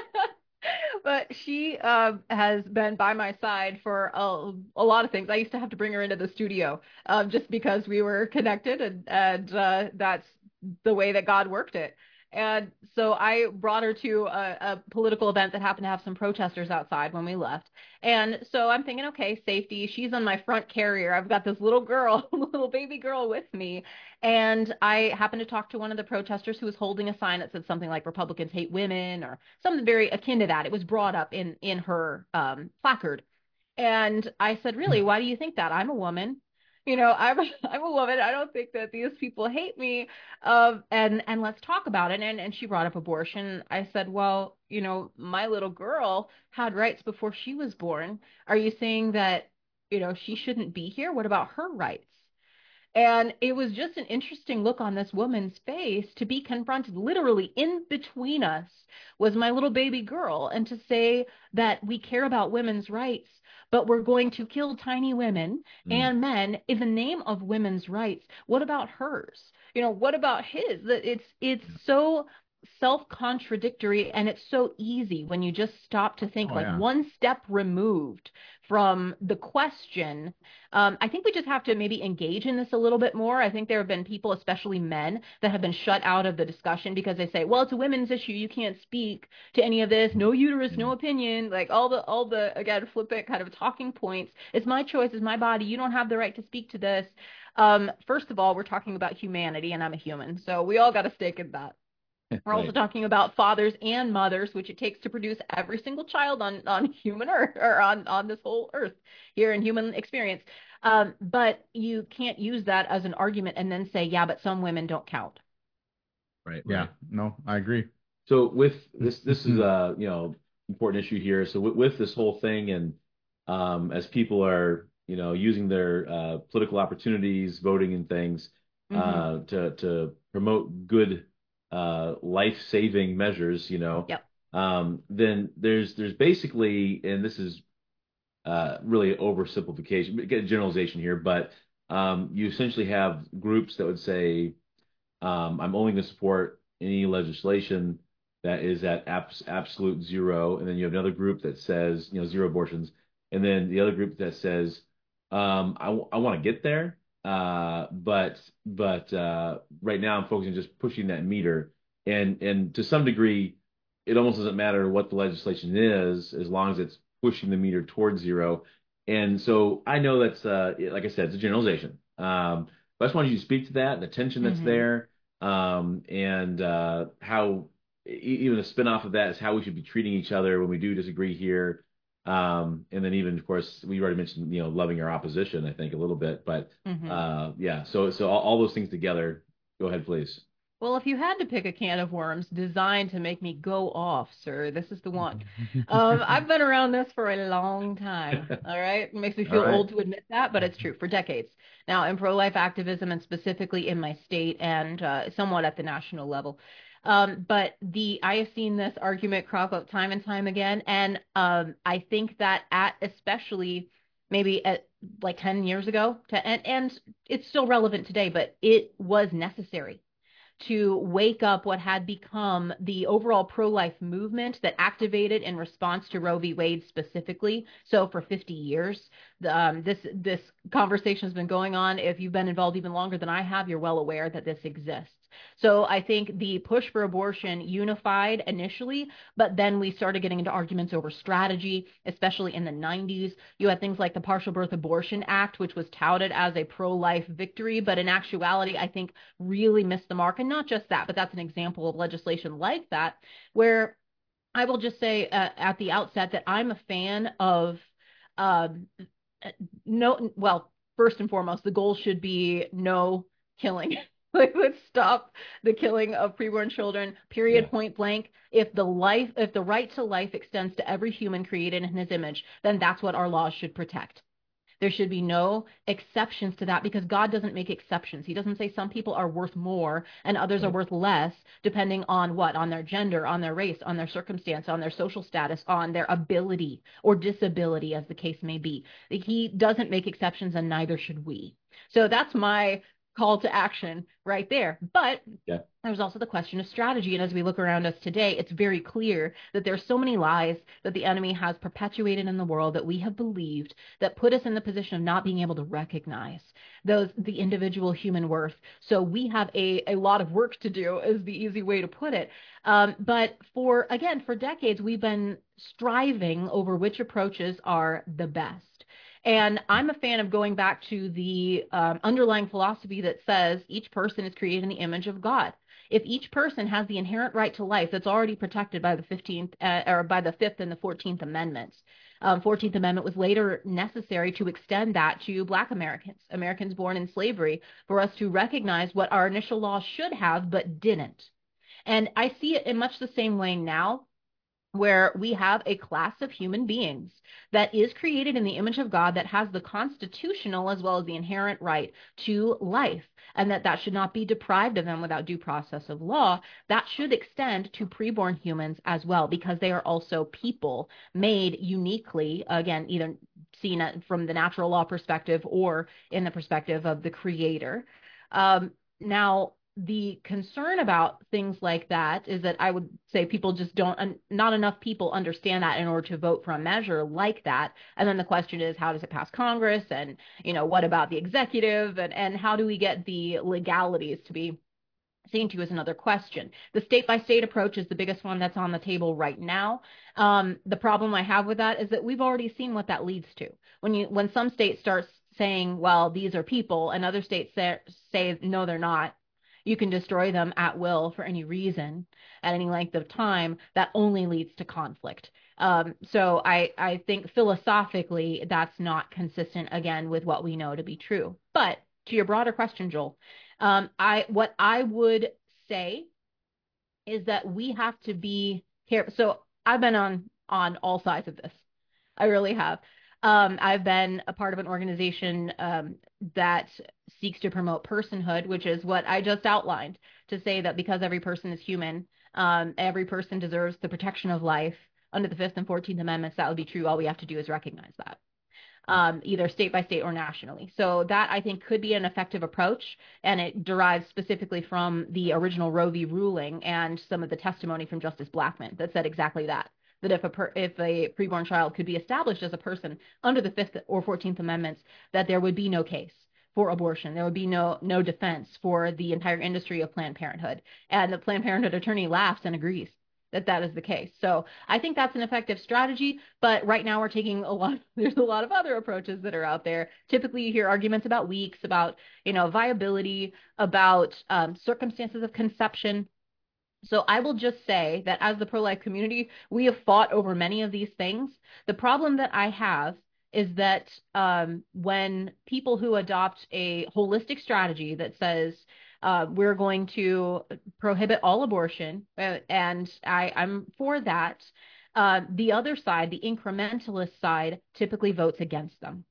but she uh, has been by my side for a, a lot of things. I used to have to bring her into the studio um, just because we were connected, and, and uh, that's the way that God worked it. And so I brought her to a, a political event that happened to have some protesters outside when we left. And so I'm thinking, okay, safety. She's on my front carrier. I've got this little girl, little baby girl with me. And I happened to talk to one of the protesters who was holding a sign that said something like Republicans hate women or something very akin to that. It was brought up in, in her um, placard. And I said, really, why do you think that? I'm a woman. You know, I'm I'm a woman. I don't think that these people hate me. Uh, and and let's talk about it. And and she brought up abortion. I said, well, you know, my little girl had rights before she was born. Are you saying that, you know, she shouldn't be here? What about her rights? And it was just an interesting look on this woman's face to be confronted literally in between us was my little baby girl, and to say that we care about women's rights, but we're going to kill tiny women mm. and men in the name of women's rights. What about hers? You know, what about his? That it's it's so self-contradictory, and it's so easy when you just stop to think Oh, like yeah. one step removed from the question. Um, I think we just have to maybe engage in this a little bit more. I think there have been people, especially men, that have been shut out of the discussion because they say, well, it's a women's issue. You can't speak to any of this. No uterus, no opinion, like all the, all the, again, flippant kind of talking points. It's my choice, it's my body. You don't have the right to speak to this. Um, first of all, we're talking about humanity, and I'm a human, so we all got a stake in that. We're Right. also talking about fathers and mothers, which it takes to produce every single child on, on human earth, or on, on this whole earth here in human experience. Um, but you can't use that as an argument and then say, yeah, but some women don't count. Right. Yeah. Right. No, I agree. So with this, this is a, you know, important issue here. So with, with this whole thing, and um, as people are, you know, using their uh, political opportunities, voting and things, Mm-hmm. uh, to to promote good uh, life-saving measures, you know, Yep. um, then there's there's basically, and this is uh, really oversimplification, generalization here, but um, you essentially have groups that would say, um, I'm only going to support any legislation that is at abs- absolute zero. And then you have another group that says, you know, zero abortions. And then the other group that says, um, I, w- I want to get there. Uh, but, but, uh, right now I'm focusing on just pushing that meter. And, and to some degree, it almost doesn't matter what the legislation is, as long as it's pushing the meter towards zero. And so I know that's, uh, like I said, it's a generalization. Um, but I just wanted you to speak to that, the tension that's Mm-hmm. there, um, and uh, how e- even a spin-off of that is how we should be treating each other when we do disagree here. Um, and then even, of course, we already mentioned, you know, loving our opposition, I think, a little bit. But Mm-hmm. uh, yeah, so so all, all those things together. Go ahead, please. Well, if you had to pick a can of worms designed to make me go off, sir, this is the one. Um, I've been around this for a long time. All right. It makes me All feel right. old to admit that, but it's true, for decades. Now, in pro-life activism, and specifically in my state and uh, somewhat at the national level. Um, but the I have seen this argument crop up time and time again. And um, I think that at especially maybe at like ten years ago, to, and, and it's still relevant today, but it was necessary to wake up what had become the overall pro-life movement that activated in response to Roe v. Wade specifically. So for fifty years, the, um, this this conversation has been going on. If you've been involved even longer than I have, you're well aware that this exists. So I think the push for abortion unified initially, but then we started getting into arguments over strategy, especially in the nineties. You had things like the Partial Birth Abortion Act, which was touted as a pro-life victory, but in actuality, I think really missed the mark. And not just that, but that's an example of legislation like that, where I will just say uh, at the outset that I'm a fan of um, no, well, first and foremost, the goal should be no killing. Like, let's stop the killing of preborn children, period, Yeah. point blank. If the life, if the right to life extends to every human created in his image, then that's what our laws should protect. There should be no exceptions to that, because God doesn't make exceptions. He doesn't say some people are worth more and others Right. are worth less, depending on what? On their gender, on their race, on their circumstance, on their social status, on their ability or disability, as the case may be. He doesn't make exceptions, and neither should we. So that's my call to action right there. But Yeah. there's also the question of strategy. And as we look around us today, it's very clear that there's so many lies that the enemy has perpetuated in the world that we have believed that put us in the position of not being able to recognize those, the individual human worth. So we have a, a lot of work to do, is the easy way to put it. Um, but for, again, for decades, we've been striving over which approaches are the best. And I'm a fan of going back to the um, underlying philosophy that says each person is created in the image of God. If each person has the inherent right to life that's already protected by the fifteenth uh, or by the fifth and the fourteenth Amendments, um, fourteenth Amendment was later necessary to extend that to Black Americans, Americans born in slavery, for us to recognize what our initial laws should have but didn't. And I see it in much the same way now, where we have a class of human beings that is created in the image of God, that has the constitutional as well as the inherent right to life, and that that should not be deprived of them without due process of law. That should extend to preborn humans as well, because they are also people made uniquely, again, either seen from the natural law perspective or in the perspective of the creator. Um, now, the concern about things like that is that I would say people just don't, not enough people understand that in order to vote for a measure like that. And then the question is, how does it pass Congress? And, you know, what about the executive? And, and how do we get the legalities to be seen to as another question? The state by state approach is the biggest one that's on the table right now. Um, the problem I have with that is that we've already seen what that leads to. When you, when some state starts saying, well, these are people, and other states say, say no, they're not, you can destroy them at will for any reason at any length of time, that only leads to conflict. Um, so I, I think philosophically that's not consistent, again, with what we know to be true. But to your broader question, Joel, um, I what I would say is that we have to be careful. So I've been on on all sides of this. I really have. Um, I've been a part of an organization um, that seeks to promote personhood, which is what I just outlined, to say that because every person is human, um, every person deserves the protection of life under the Fifth and Fourteenth Amendments. That would be true. All we have to do is recognize that, um, either state by state or nationally. So that, I think, could be an effective approach, and it derives specifically from the original Roe v. ruling and some of the testimony from Justice Blackmun that said exactly that. That if a per, if a preborn child could be established as a person under the Fifth or Fourteenth Amendments, that there would be no case for abortion. There would be no no defense for the entire industry of Planned Parenthood. And the Planned Parenthood attorney laughs and agrees that that is the case. So I think that's an effective strategy. But right now we're taking a lot. There's a lot of other approaches that are out there. Typically, you hear arguments about weeks, about you know viability, about um, circumstances of conception. So I will just say that as the pro-life community, we have fought over many of these things. The problem that I have is that um, when people who adopt a holistic strategy that says uh, we're going to prohibit all abortion, uh, and I, I'm for that, uh, the other side, the incrementalist side, typically votes against them.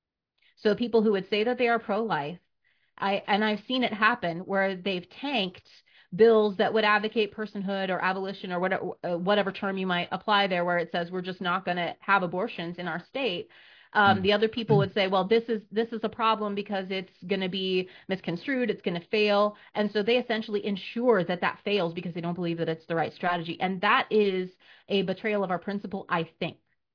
So people who would say that they are pro-life, I, and I've seen it happen where they've tanked bills that would advocate personhood or abolition or whatever, uh, whatever term you might apply there, where it says we're just not going to have abortions in our state. Um, the other people would say, well, this is this is a problem because it's going to be misconstrued, it's going to fail. And so they essentially ensure that that fails because they don't believe that it's the right strategy. And that is a betrayal of our principle, I think.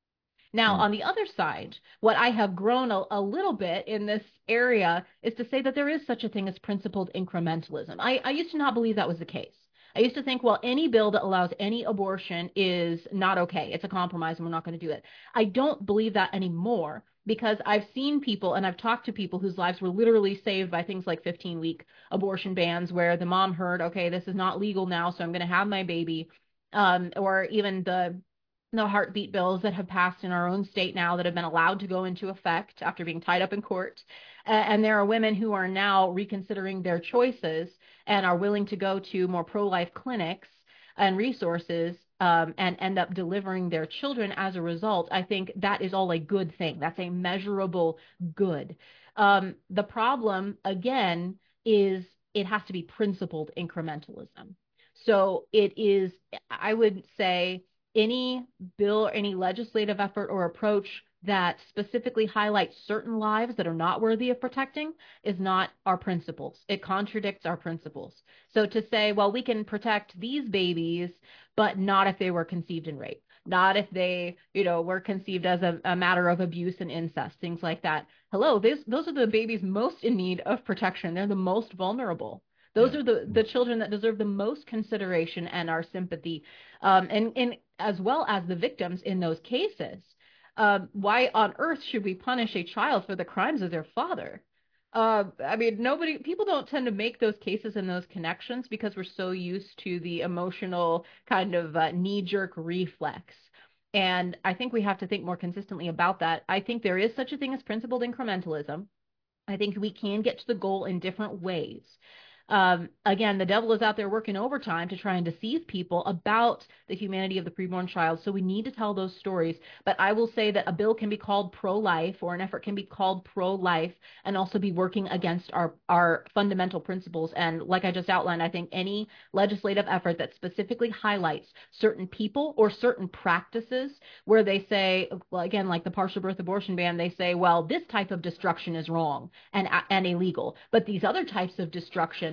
Now, on the other side, what I have grown a, a little bit in this area is to say that there is such a thing as principled incrementalism. I, I used to not believe that was the case. I used to think, well, any bill that allows any abortion is not okay. It's a compromise and we're not going to do it. I don't believe that anymore because I've seen people and I've talked to people whose lives were literally saved by things like fifteen-week abortion bans where the mom heard, okay, this is not legal now, so I'm going to have my baby, um, or even the the heartbeat bills that have passed in our own state now that have been allowed to go into effect after being tied up in court. Uh, and there are women who are now reconsidering their choices and are willing to go to more pro-life clinics and resources um, and end up delivering their children as a result. I think that is all a good thing. That's a measurable good. Um, the problem, again, is it has to be principled incrementalism. So it is, I would say, any bill or any legislative effort or approach that specifically highlights certain lives that are not worthy of protecting is not our principles. It contradicts our principles. So to say, well, we can protect these babies, but not if they were conceived in rape, not if they, you know, were conceived as a, a matter of abuse and incest, things like that. Hello, those, those are the babies most in need of protection. They're the most vulnerable. Those yeah. are the, the children that deserve the most consideration and our sympathy, um, and, and as well as the victims in those cases. Um, why on earth should we punish a child for the crimes of their father? Uh, I mean, nobody, people don't tend to make those cases and those connections because we're so used to the emotional kind of uh, knee-jerk reflex. And I think we have to think more consistently about that. I think there is such a thing as principled incrementalism. I think we can get to the goal in different ways. Um, again, the devil is out there working overtime to try and deceive people about the humanity of the preborn child. So we need to tell those stories. But I will say that a bill can be called pro-life, or an effort can be called pro-life, and also be working against our, our fundamental principles. And like I just outlined, I think any legislative effort that specifically highlights certain people or certain practices where they say, well, again, like the partial birth abortion ban, they say, well, this type of destruction is wrong and, and illegal, but these other types of destruction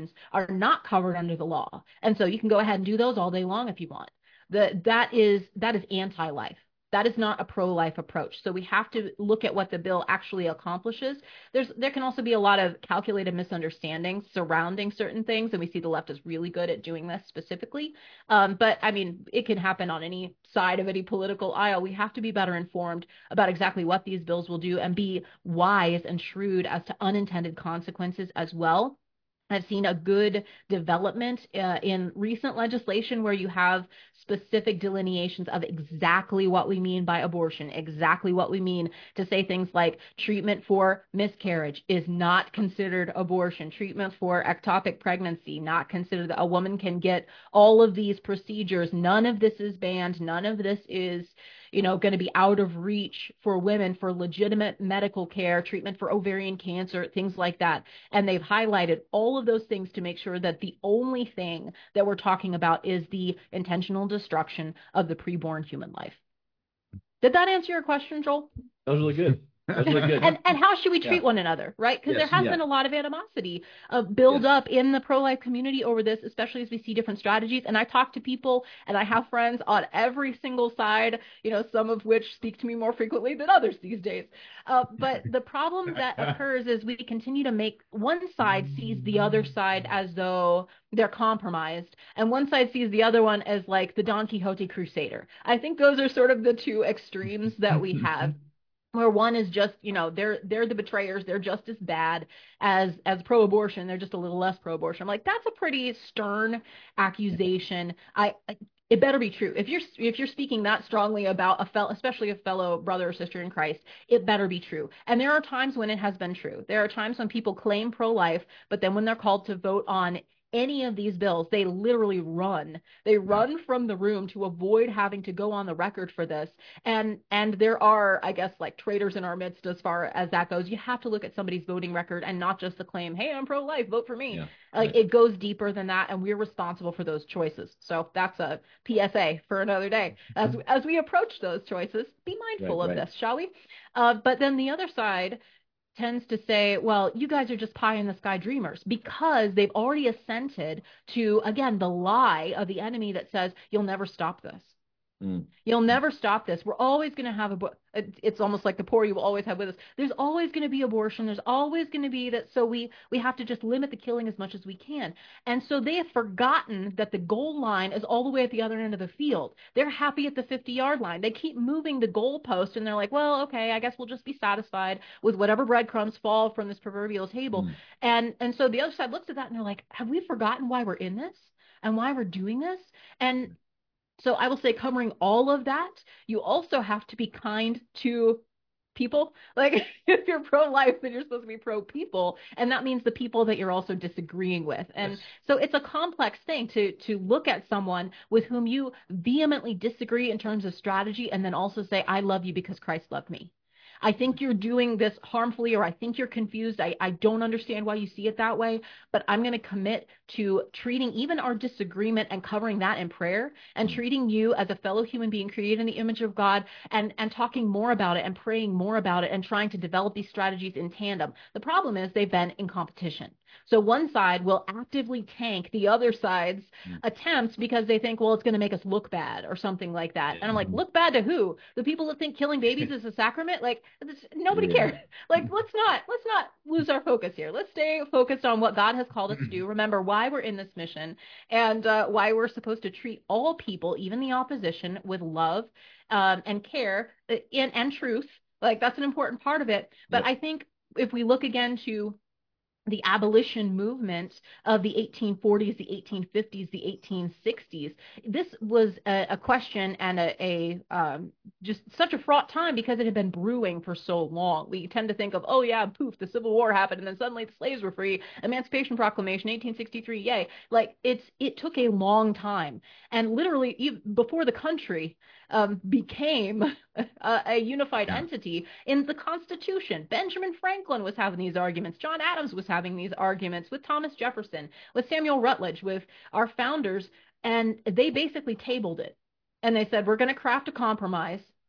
are not covered under the law. And so you can go ahead and do those all day long if you want. The, that is, that is anti-life. That is not a pro-life approach. So we have to look at what the bill actually accomplishes. There's, there can also be a lot of calculated misunderstandings surrounding certain things, and we see the left is really good at doing this specifically. Um, but I mean, it can happen on any side of any political aisle. We have to be better informed about exactly what these bills will do and be wise and shrewd as to unintended consequences as well. I've seen a good development uh, in recent legislation where you have specific delineations of exactly what we mean by abortion, exactly what we mean to say things like treatment for miscarriage is not considered abortion, treatment for ectopic pregnancy, not considered. A woman can get all of these procedures. None of this is banned. None of this is, you know, going to be out of reach for women for legitimate medical care, treatment for ovarian cancer, things like that. And they've highlighted all of those things to make sure that the only thing that we're talking about is the intentional destruction of the preborn human life. Did that answer your question, Joel? That was really good. That was really good. and, and how should we treat Yeah. one another, right? Because Yes, there has yeah. been a lot of animosity uh, build Yes. up in the pro-life community over this, especially as we see different strategies. And I talk to people and I have friends on every single side, you know, some of which speak to me more frequently than others these days. Uh, but the problem that occurs is we continue to make one side sees the other side as though they're compromised, and one side sees the other one as like the Don Quixote crusader. I think those are sort of the two extremes that we have. Where one is just, you know, they're they're the betrayers, they're just as bad as as pro-abortion, they're just a little less pro-abortion. I'm like, that's a pretty stern accusation. I, I it better be true. If you're if you're speaking that strongly about a fellow, especially a fellow brother or sister in Christ, it better be true. And there are times when it has been true. There are times when people claim pro-life, but then when they're called to vote on any of these bills, they literally run. They run from the room to avoid having to go on the record for this. And and there are, I guess, like traitors in our midst as far as that goes. You have to look at somebody's voting record and not just the claim, hey, I'm pro-life, vote for me. Yeah, like right. It goes deeper than that, and we're responsible for those choices. So that's a P S A for another day. As as we approach those choices, be mindful Right, of right. this, shall we? Uh, but then the other side tends to say, well, you guys are just pie in the sky dreamers, because they've already assented to, again, the lie of the enemy that says you'll never stop this. Mm. You'll never stop this. We're always going to have a, it's almost like the poor you will always have with us. There's always going to be abortion. There's always going to be that. So we, we have to just limit the killing as much as we can. And so they have forgotten that the goal line is all the way at the other end of the field. They're happy at the fifty yard line. They keep moving the goalpost, and they're like, well, okay, I guess we'll just be satisfied with whatever breadcrumbs fall from this proverbial table. Mm. And, and so the other side looks at that and they're like, have we forgotten why we're in this and why we're doing this? And so I will say, covering all of that, you also have to be kind to people. Like, if you're pro-life, then you're supposed to be pro-people, and that means the people that you're also disagreeing with. And Yes. so it's a complex thing to to look at someone with whom you vehemently disagree in terms of strategy, and then also say, I love you because Christ loved me. I think you're doing this harmfully, or I think you're confused. I, I don't understand why you see it that way, but I'm going to commit to treating even our disagreement and covering that in prayer, and treating you as a fellow human being created in the image of God, and, and talking more about it and praying more about it and trying to develop these strategies in tandem. The problem is they've been in competition. So one side will actively tank the other side's mm. attempts because they think, well, it's going to make us look bad or something like that. And I'm like, look bad to who? The people that think killing babies is a sacrament? Like, nobody yeah. cares. Like, let's not let's not lose our focus here. Let's stay focused on what God has called us to do. Remember why we're in this mission, and uh, why we're supposed to treat all people, even the opposition, with love um, and care and, and truth. Like, that's an important part of it. But yep. I think if we look again to the abolition movement of the eighteen forties, the eighteen fifties, the eighteen sixties. This was a, a question and a, a um, just such a fraught time because it had been brewing for so long. We tend to think of, oh yeah, poof, the Civil War happened, and then suddenly the slaves were free. Emancipation Proclamation, eighteen sixty-three, yay! Like it's it took a long time, and literally even before the country um, became a, a unified yeah. entity in the Constitution. Benjamin Franklin was having these arguments. John Adams was having these arguments with Thomas Jefferson, with Samuel Rutledge, with our founders, and they basically tabled it. And they said, we're going to craft a compromise.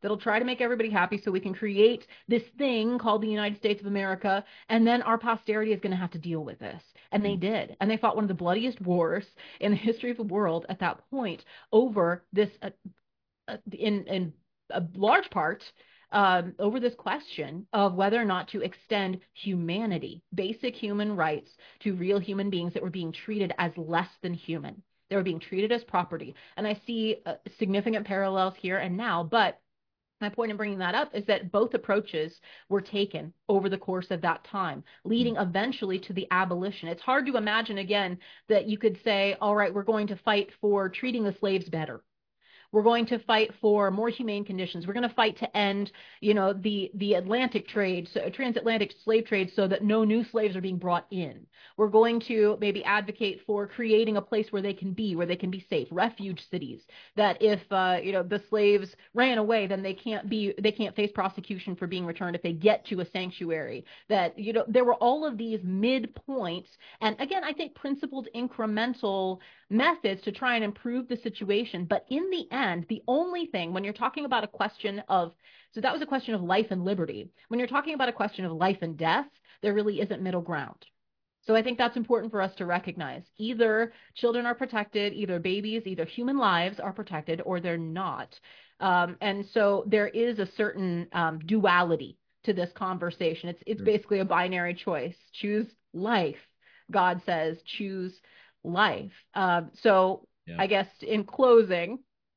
that'll try to make everybody happy so we can create this thing called the United States of America, and then our posterity is going to have to deal with this. And they did. And they fought one of the bloodiest wars in the history of the world at that point over this, uh, uh, in, in a large part, um, over this question of whether or not to extend humanity, basic human rights, to real human beings that were being treated as less than human. They were being treated as property. And I see uh, significant parallels here and now, but my point in bringing that up is that both approaches were taken over the course of that time, leading eventually to the abolition. It's hard to imagine, again, that you could say, all right, we're going to fight for treating the slaves better. We're going to fight for more humane conditions. We're going to fight to end, you know, the the Atlantic trade, so, transatlantic slave trade, so that no new slaves are being brought in. We're going to maybe advocate for creating a place where they can be, where they can be safe, refuge cities. That if uh, you know the slaves ran away, then they can't be, they can't face prosecution for being returned if they get to a sanctuary. That you know there were all of these midpoints, and again, I think principled, incremental methods to try and improve the situation. But in the end, the only thing, when you're talking about a question of, so that was a question of life and liberty. When you're talking about a question of life and death, there really isn't middle ground. So I think that's important for us to recognize. Either children are protected, either babies, either human lives are protected, or they're not. Um, and so there is a certain um, duality to this conversation. It's it's basically a binary choice. Choose life. God says, choose life. Um, so yeah. I guess in closing,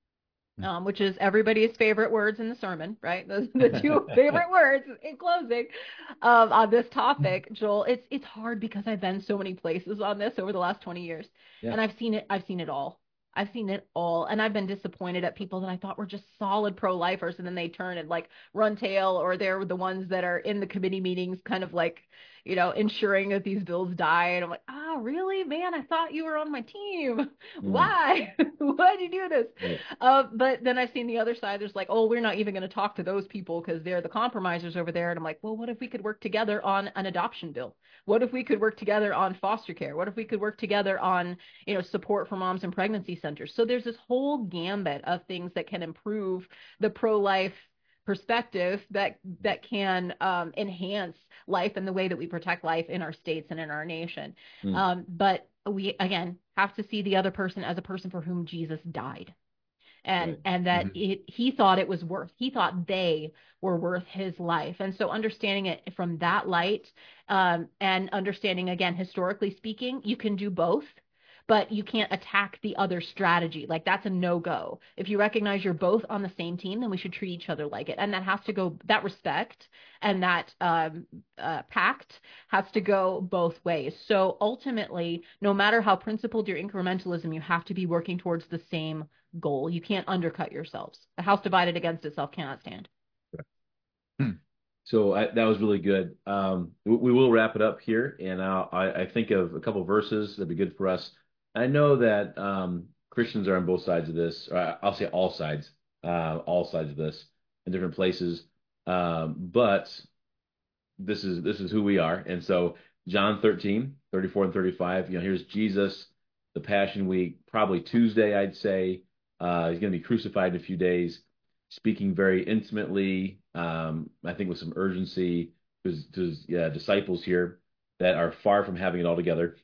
um, which is everybody's favorite words in the sermon, right? Those are the two favorite words in closing um, on this topic, Joel. It's it's hard because I've been so many places on this over the last twenty years, yeah. and I've seen it. I've seen it all. I've seen it all, and I've been disappointed at people that I thought were just solid pro-lifers, and then they turn and like run tail, or they're the ones that are in the committee meetings, kind of like, you know, ensuring that these bills die. And I'm like, ah, oh, really, man? I thought you were on my team. Mm. Why? Why'd you do this? Yeah. Uh, but then I've seen the other side. There's like, oh, we're not even going to talk to those people because they're the compromisers over there. And I'm like, well, what if we could work together on an adoption bill? What if we could work together on foster care? What if we could work together on, you know, support for moms and pregnancy centers? So there's this whole gambit of things that can improve the pro-life perspective that that can um, enhance life and the way that we protect life in our states and in our nation. Mm. Um, but we, again, have to see the other person as a person for whom Jesus died. And right. and that mm-hmm. it, he thought it was worth, he thought they were worth his life. And so understanding it from that light um, and understanding, again, historically speaking, you can do both. But you can't attack the other strategy. Like, that's a no-go. If you recognize you're both on the same team, then we should treat each other like it. And that has to go, that respect and that um, uh, pact has to go both ways. So ultimately, no matter how principled your incrementalism, you have to be working towards the same goal. You can't undercut yourselves. A house divided against itself cannot stand. Right. So I, that was really good. Um, we, we will wrap it up here. And I'll, I, I think of a couple of verses that'd be good for us. I know that um, Christians are on both sides of this. Or I'll say all sides, uh, all sides of this in different places. Um, but this is this is who we are. And so John thirteen, thirty-four and thirty-five, you know, here's Jesus, the Passion Week, probably Tuesday, I'd say. Uh, he's going to be crucified in a few days, speaking very intimately, um, I think with some urgency to his, to his yeah, disciples here that are far from having it all together.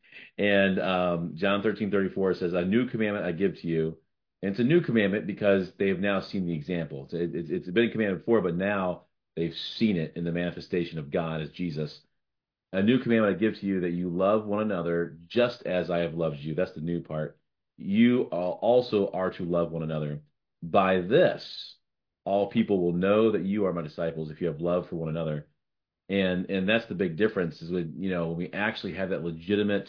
And um, John thirteen thirty-four says, a new commandment I give to you. And it's a new commandment because they have now seen the example. It's, it's, it's been a commandment before, but now they've seen it in the manifestation of God as Jesus. A new commandment I give to you, that you love one another just as I have loved you. That's the new part. You also are to love one another. By this, all people will know that you are my disciples if you have love for one another. And and that's the big difference, is when, you know, when we actually have that legitimate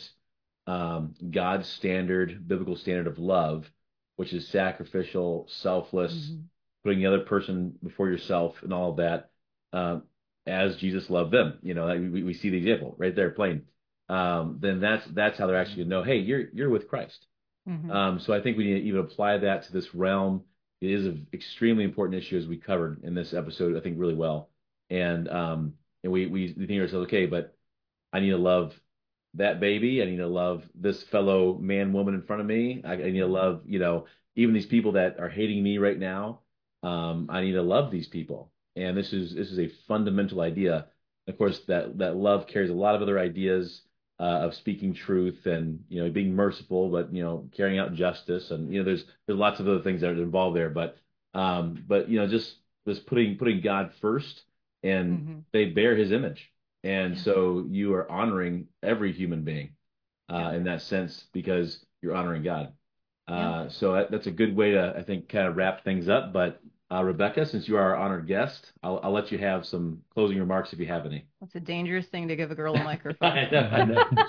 um, God standard, biblical standard of love, which is sacrificial, selfless, mm-hmm. putting the other person before yourself and all of that, um, as Jesus loved them. You know, we, we see the example right there plain. Um, then that's that's how they're actually going to know, hey, you're you're with Christ. Mm-hmm. Um, so I think we need to even apply that to this realm. It is an extremely important issue, as we covered in this episode, I think, really well. And um, and we, we think to ourselves, okay, but I need to love that baby. I need to love this fellow man, woman in front of me. I, I need to love, you know, even these people that are hating me right now. Um, I need to love these people. And this is this is a fundamental idea. Of course, that that love carries a lot of other ideas uh, of speaking truth and you know being merciful, but you know carrying out justice, and you know there's there's lots of other things that are involved there. But um, but you know just just putting putting God first, and Mm-hmm. they bear His image, and Yeah. so you are honoring every human being uh, Yeah. in that sense because you're honoring God. Yeah. Uh, so that, that's a good way to I think kind of wrap things up. But uh, Rebecca, since you are our honored guest, I'll, I'll let you have some closing remarks if you have any. That's a dangerous thing to give a girl a microphone. I know, I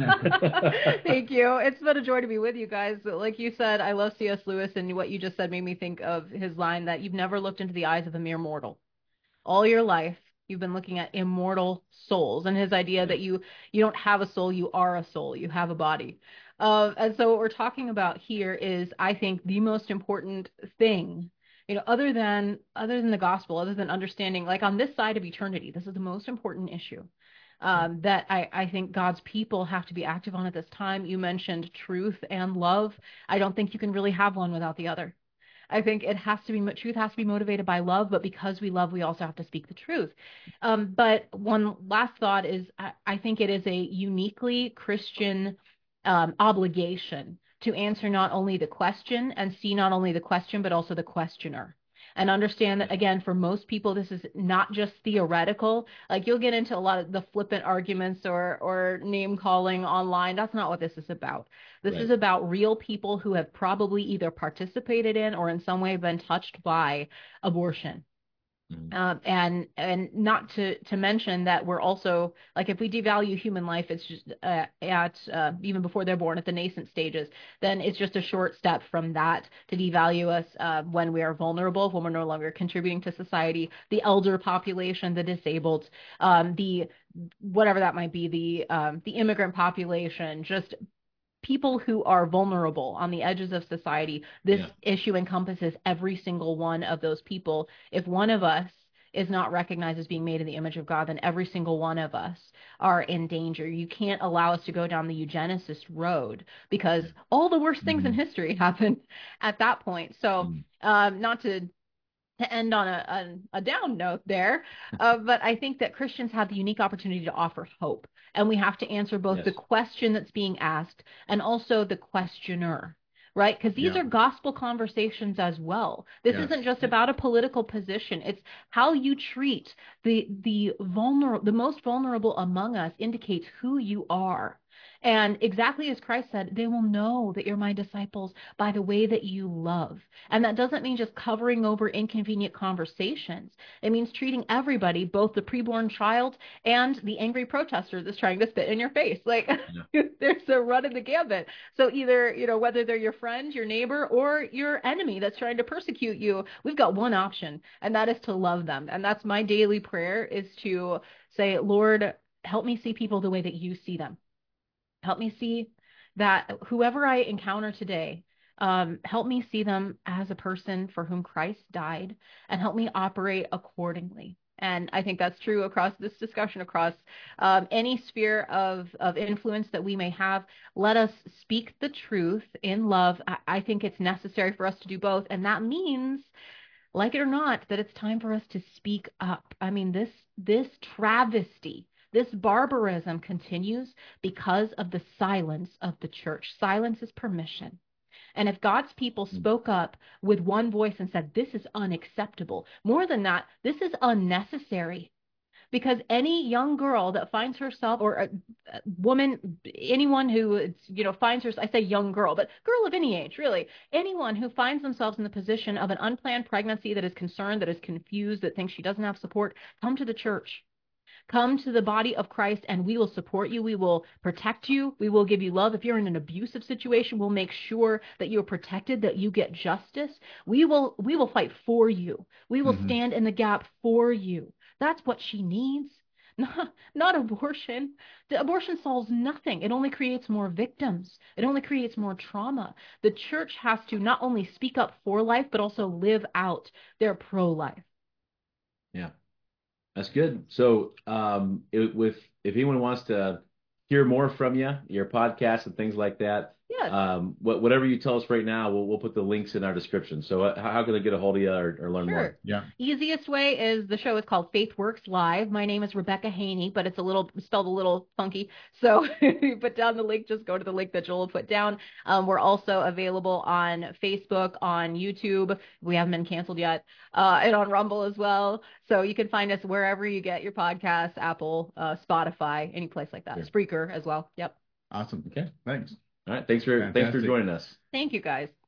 know. Thank you. It's been a joy to be with you guys. Like you said, I love C S. Lewis, and what you just said made me think of his line that you've never looked into the eyes of a mere mortal. All your life, you've been looking at immortal souls, and his idea Yeah. that you you don't have a soul, you are a soul, you have a body. Uh, and so what we're talking about here is, I think, the most important thing, you know, other than other than the gospel, other than understanding, like on this side of eternity, this is the most important issue um, that I, I think God's people have to be active on at this time. You mentioned truth and love. I don't think you can really have one without the other. I think it has to be, truth has to be motivated by love, but because we love, we also have to speak the truth. Um, but one last thought is, I, I think it is a uniquely Christian um, obligation to answer not only the question and see not only the question, but also the questioner. And understand that, again, for most people, this is not just theoretical. Like, you'll get into a lot of the flippant arguments or, or name calling online. That's not what this is about. This Right. is about real people who have probably either participated in or in some way been touched by abortion. Mhm. Um, and and not to to mention that we're also, like, if we devalue human life, it's just uh, at uh, even before they're born, at the nascent stages, then it's just a short step from that to devalue us uh, when we are vulnerable, when we're no longer contributing to society, the elder population, the disabled, um, the whatever that might be, the um, the immigrant population, just people who are vulnerable on the edges of society. This Yeah. issue encompasses every single one of those people. If one of us is not recognized as being made in the image of God, then every single one of us are in danger. You can't allow us to go down the eugenicist road, because all the worst things in Mhm. history happen at that point. So, Mhm. um, not to to end on a, a, a down note there, uh, but I think that Christians have the unique opportunity to offer hope. And we have to answer both Yes. the question that's being asked and also the questioner, right? Because these Yeah. are gospel conversations as well. This Yes. isn't just about a political position. It's how you treat the the vulnerable, the most vulnerable among us indicates who you are. And exactly as Christ said, they will know that you're my disciples by the way that you love. And that doesn't mean just covering over inconvenient conversations. It means treating everybody, both the preborn child and the angry protester that's trying to spit in your face. Like, Yeah. there's a run in the gambit. So either, you know, whether they're your friend, your neighbor, or your enemy that's trying to persecute you, we've got one option, and that is to love them. And that's my daily prayer, is to say, Lord, help me see people the way that you see them. Help me see that whoever I encounter today, um, help me see them as a person for whom Christ died, and help me operate accordingly. And I think that's true across this discussion, across um, any sphere of, of influence that we may have. Let us speak the truth in love. I, I think it's necessary for us to do both. And that means, like it or not, that it's time for us to speak up. I mean, this this travesty, this barbarism continues because of the silence of the church. Silence is permission. And if God's people spoke up with one voice and said, this is unacceptable, more than that, this is unnecessary. Because any young girl that finds herself, or a, a woman, anyone who, you know, finds herself, I say young girl, but girl of any age, really, anyone who finds themselves in the position of an unplanned pregnancy, that is concerned, that is confused, that thinks she doesn't have support, come to the church. Come to the body of Christ, and we will support you. We will protect you. We will give you love. If you're in an abusive situation, we'll make sure that you're protected, that you get justice. We will, we will fight for you. We will Mhm. stand in the gap for you. That's what she needs. Not, not abortion. The abortion solves nothing. It only creates more victims. It only creates more trauma. The church has to not only speak up for life, but also live out their pro-life. Yeah. That's good. So, um, it, with if anyone wants to hear more from you, your podcast and things like that, Yes. Um, what, whatever you tell us right now, we'll we'll put the links in our description. So uh, how, how can they get a hold of you or, or learn Sure. more? Yeah. Easiest way is the show is called Faith Works Live. My name is Rebecca Haney, but it's a little spelled a little funky. So you put down the link, just go to the link that Joel put down. Um, we're also available on Facebook, on YouTube. We haven't been canceled yet, uh, and on Rumble as well. So you can find us wherever you get your podcasts, Apple, uh, Spotify, any place like that. Sure. Spreaker as well. Yep. Awesome. Okay. Thanks. All right. Thanks for Fantastic. thanks for joining us. Thank you guys.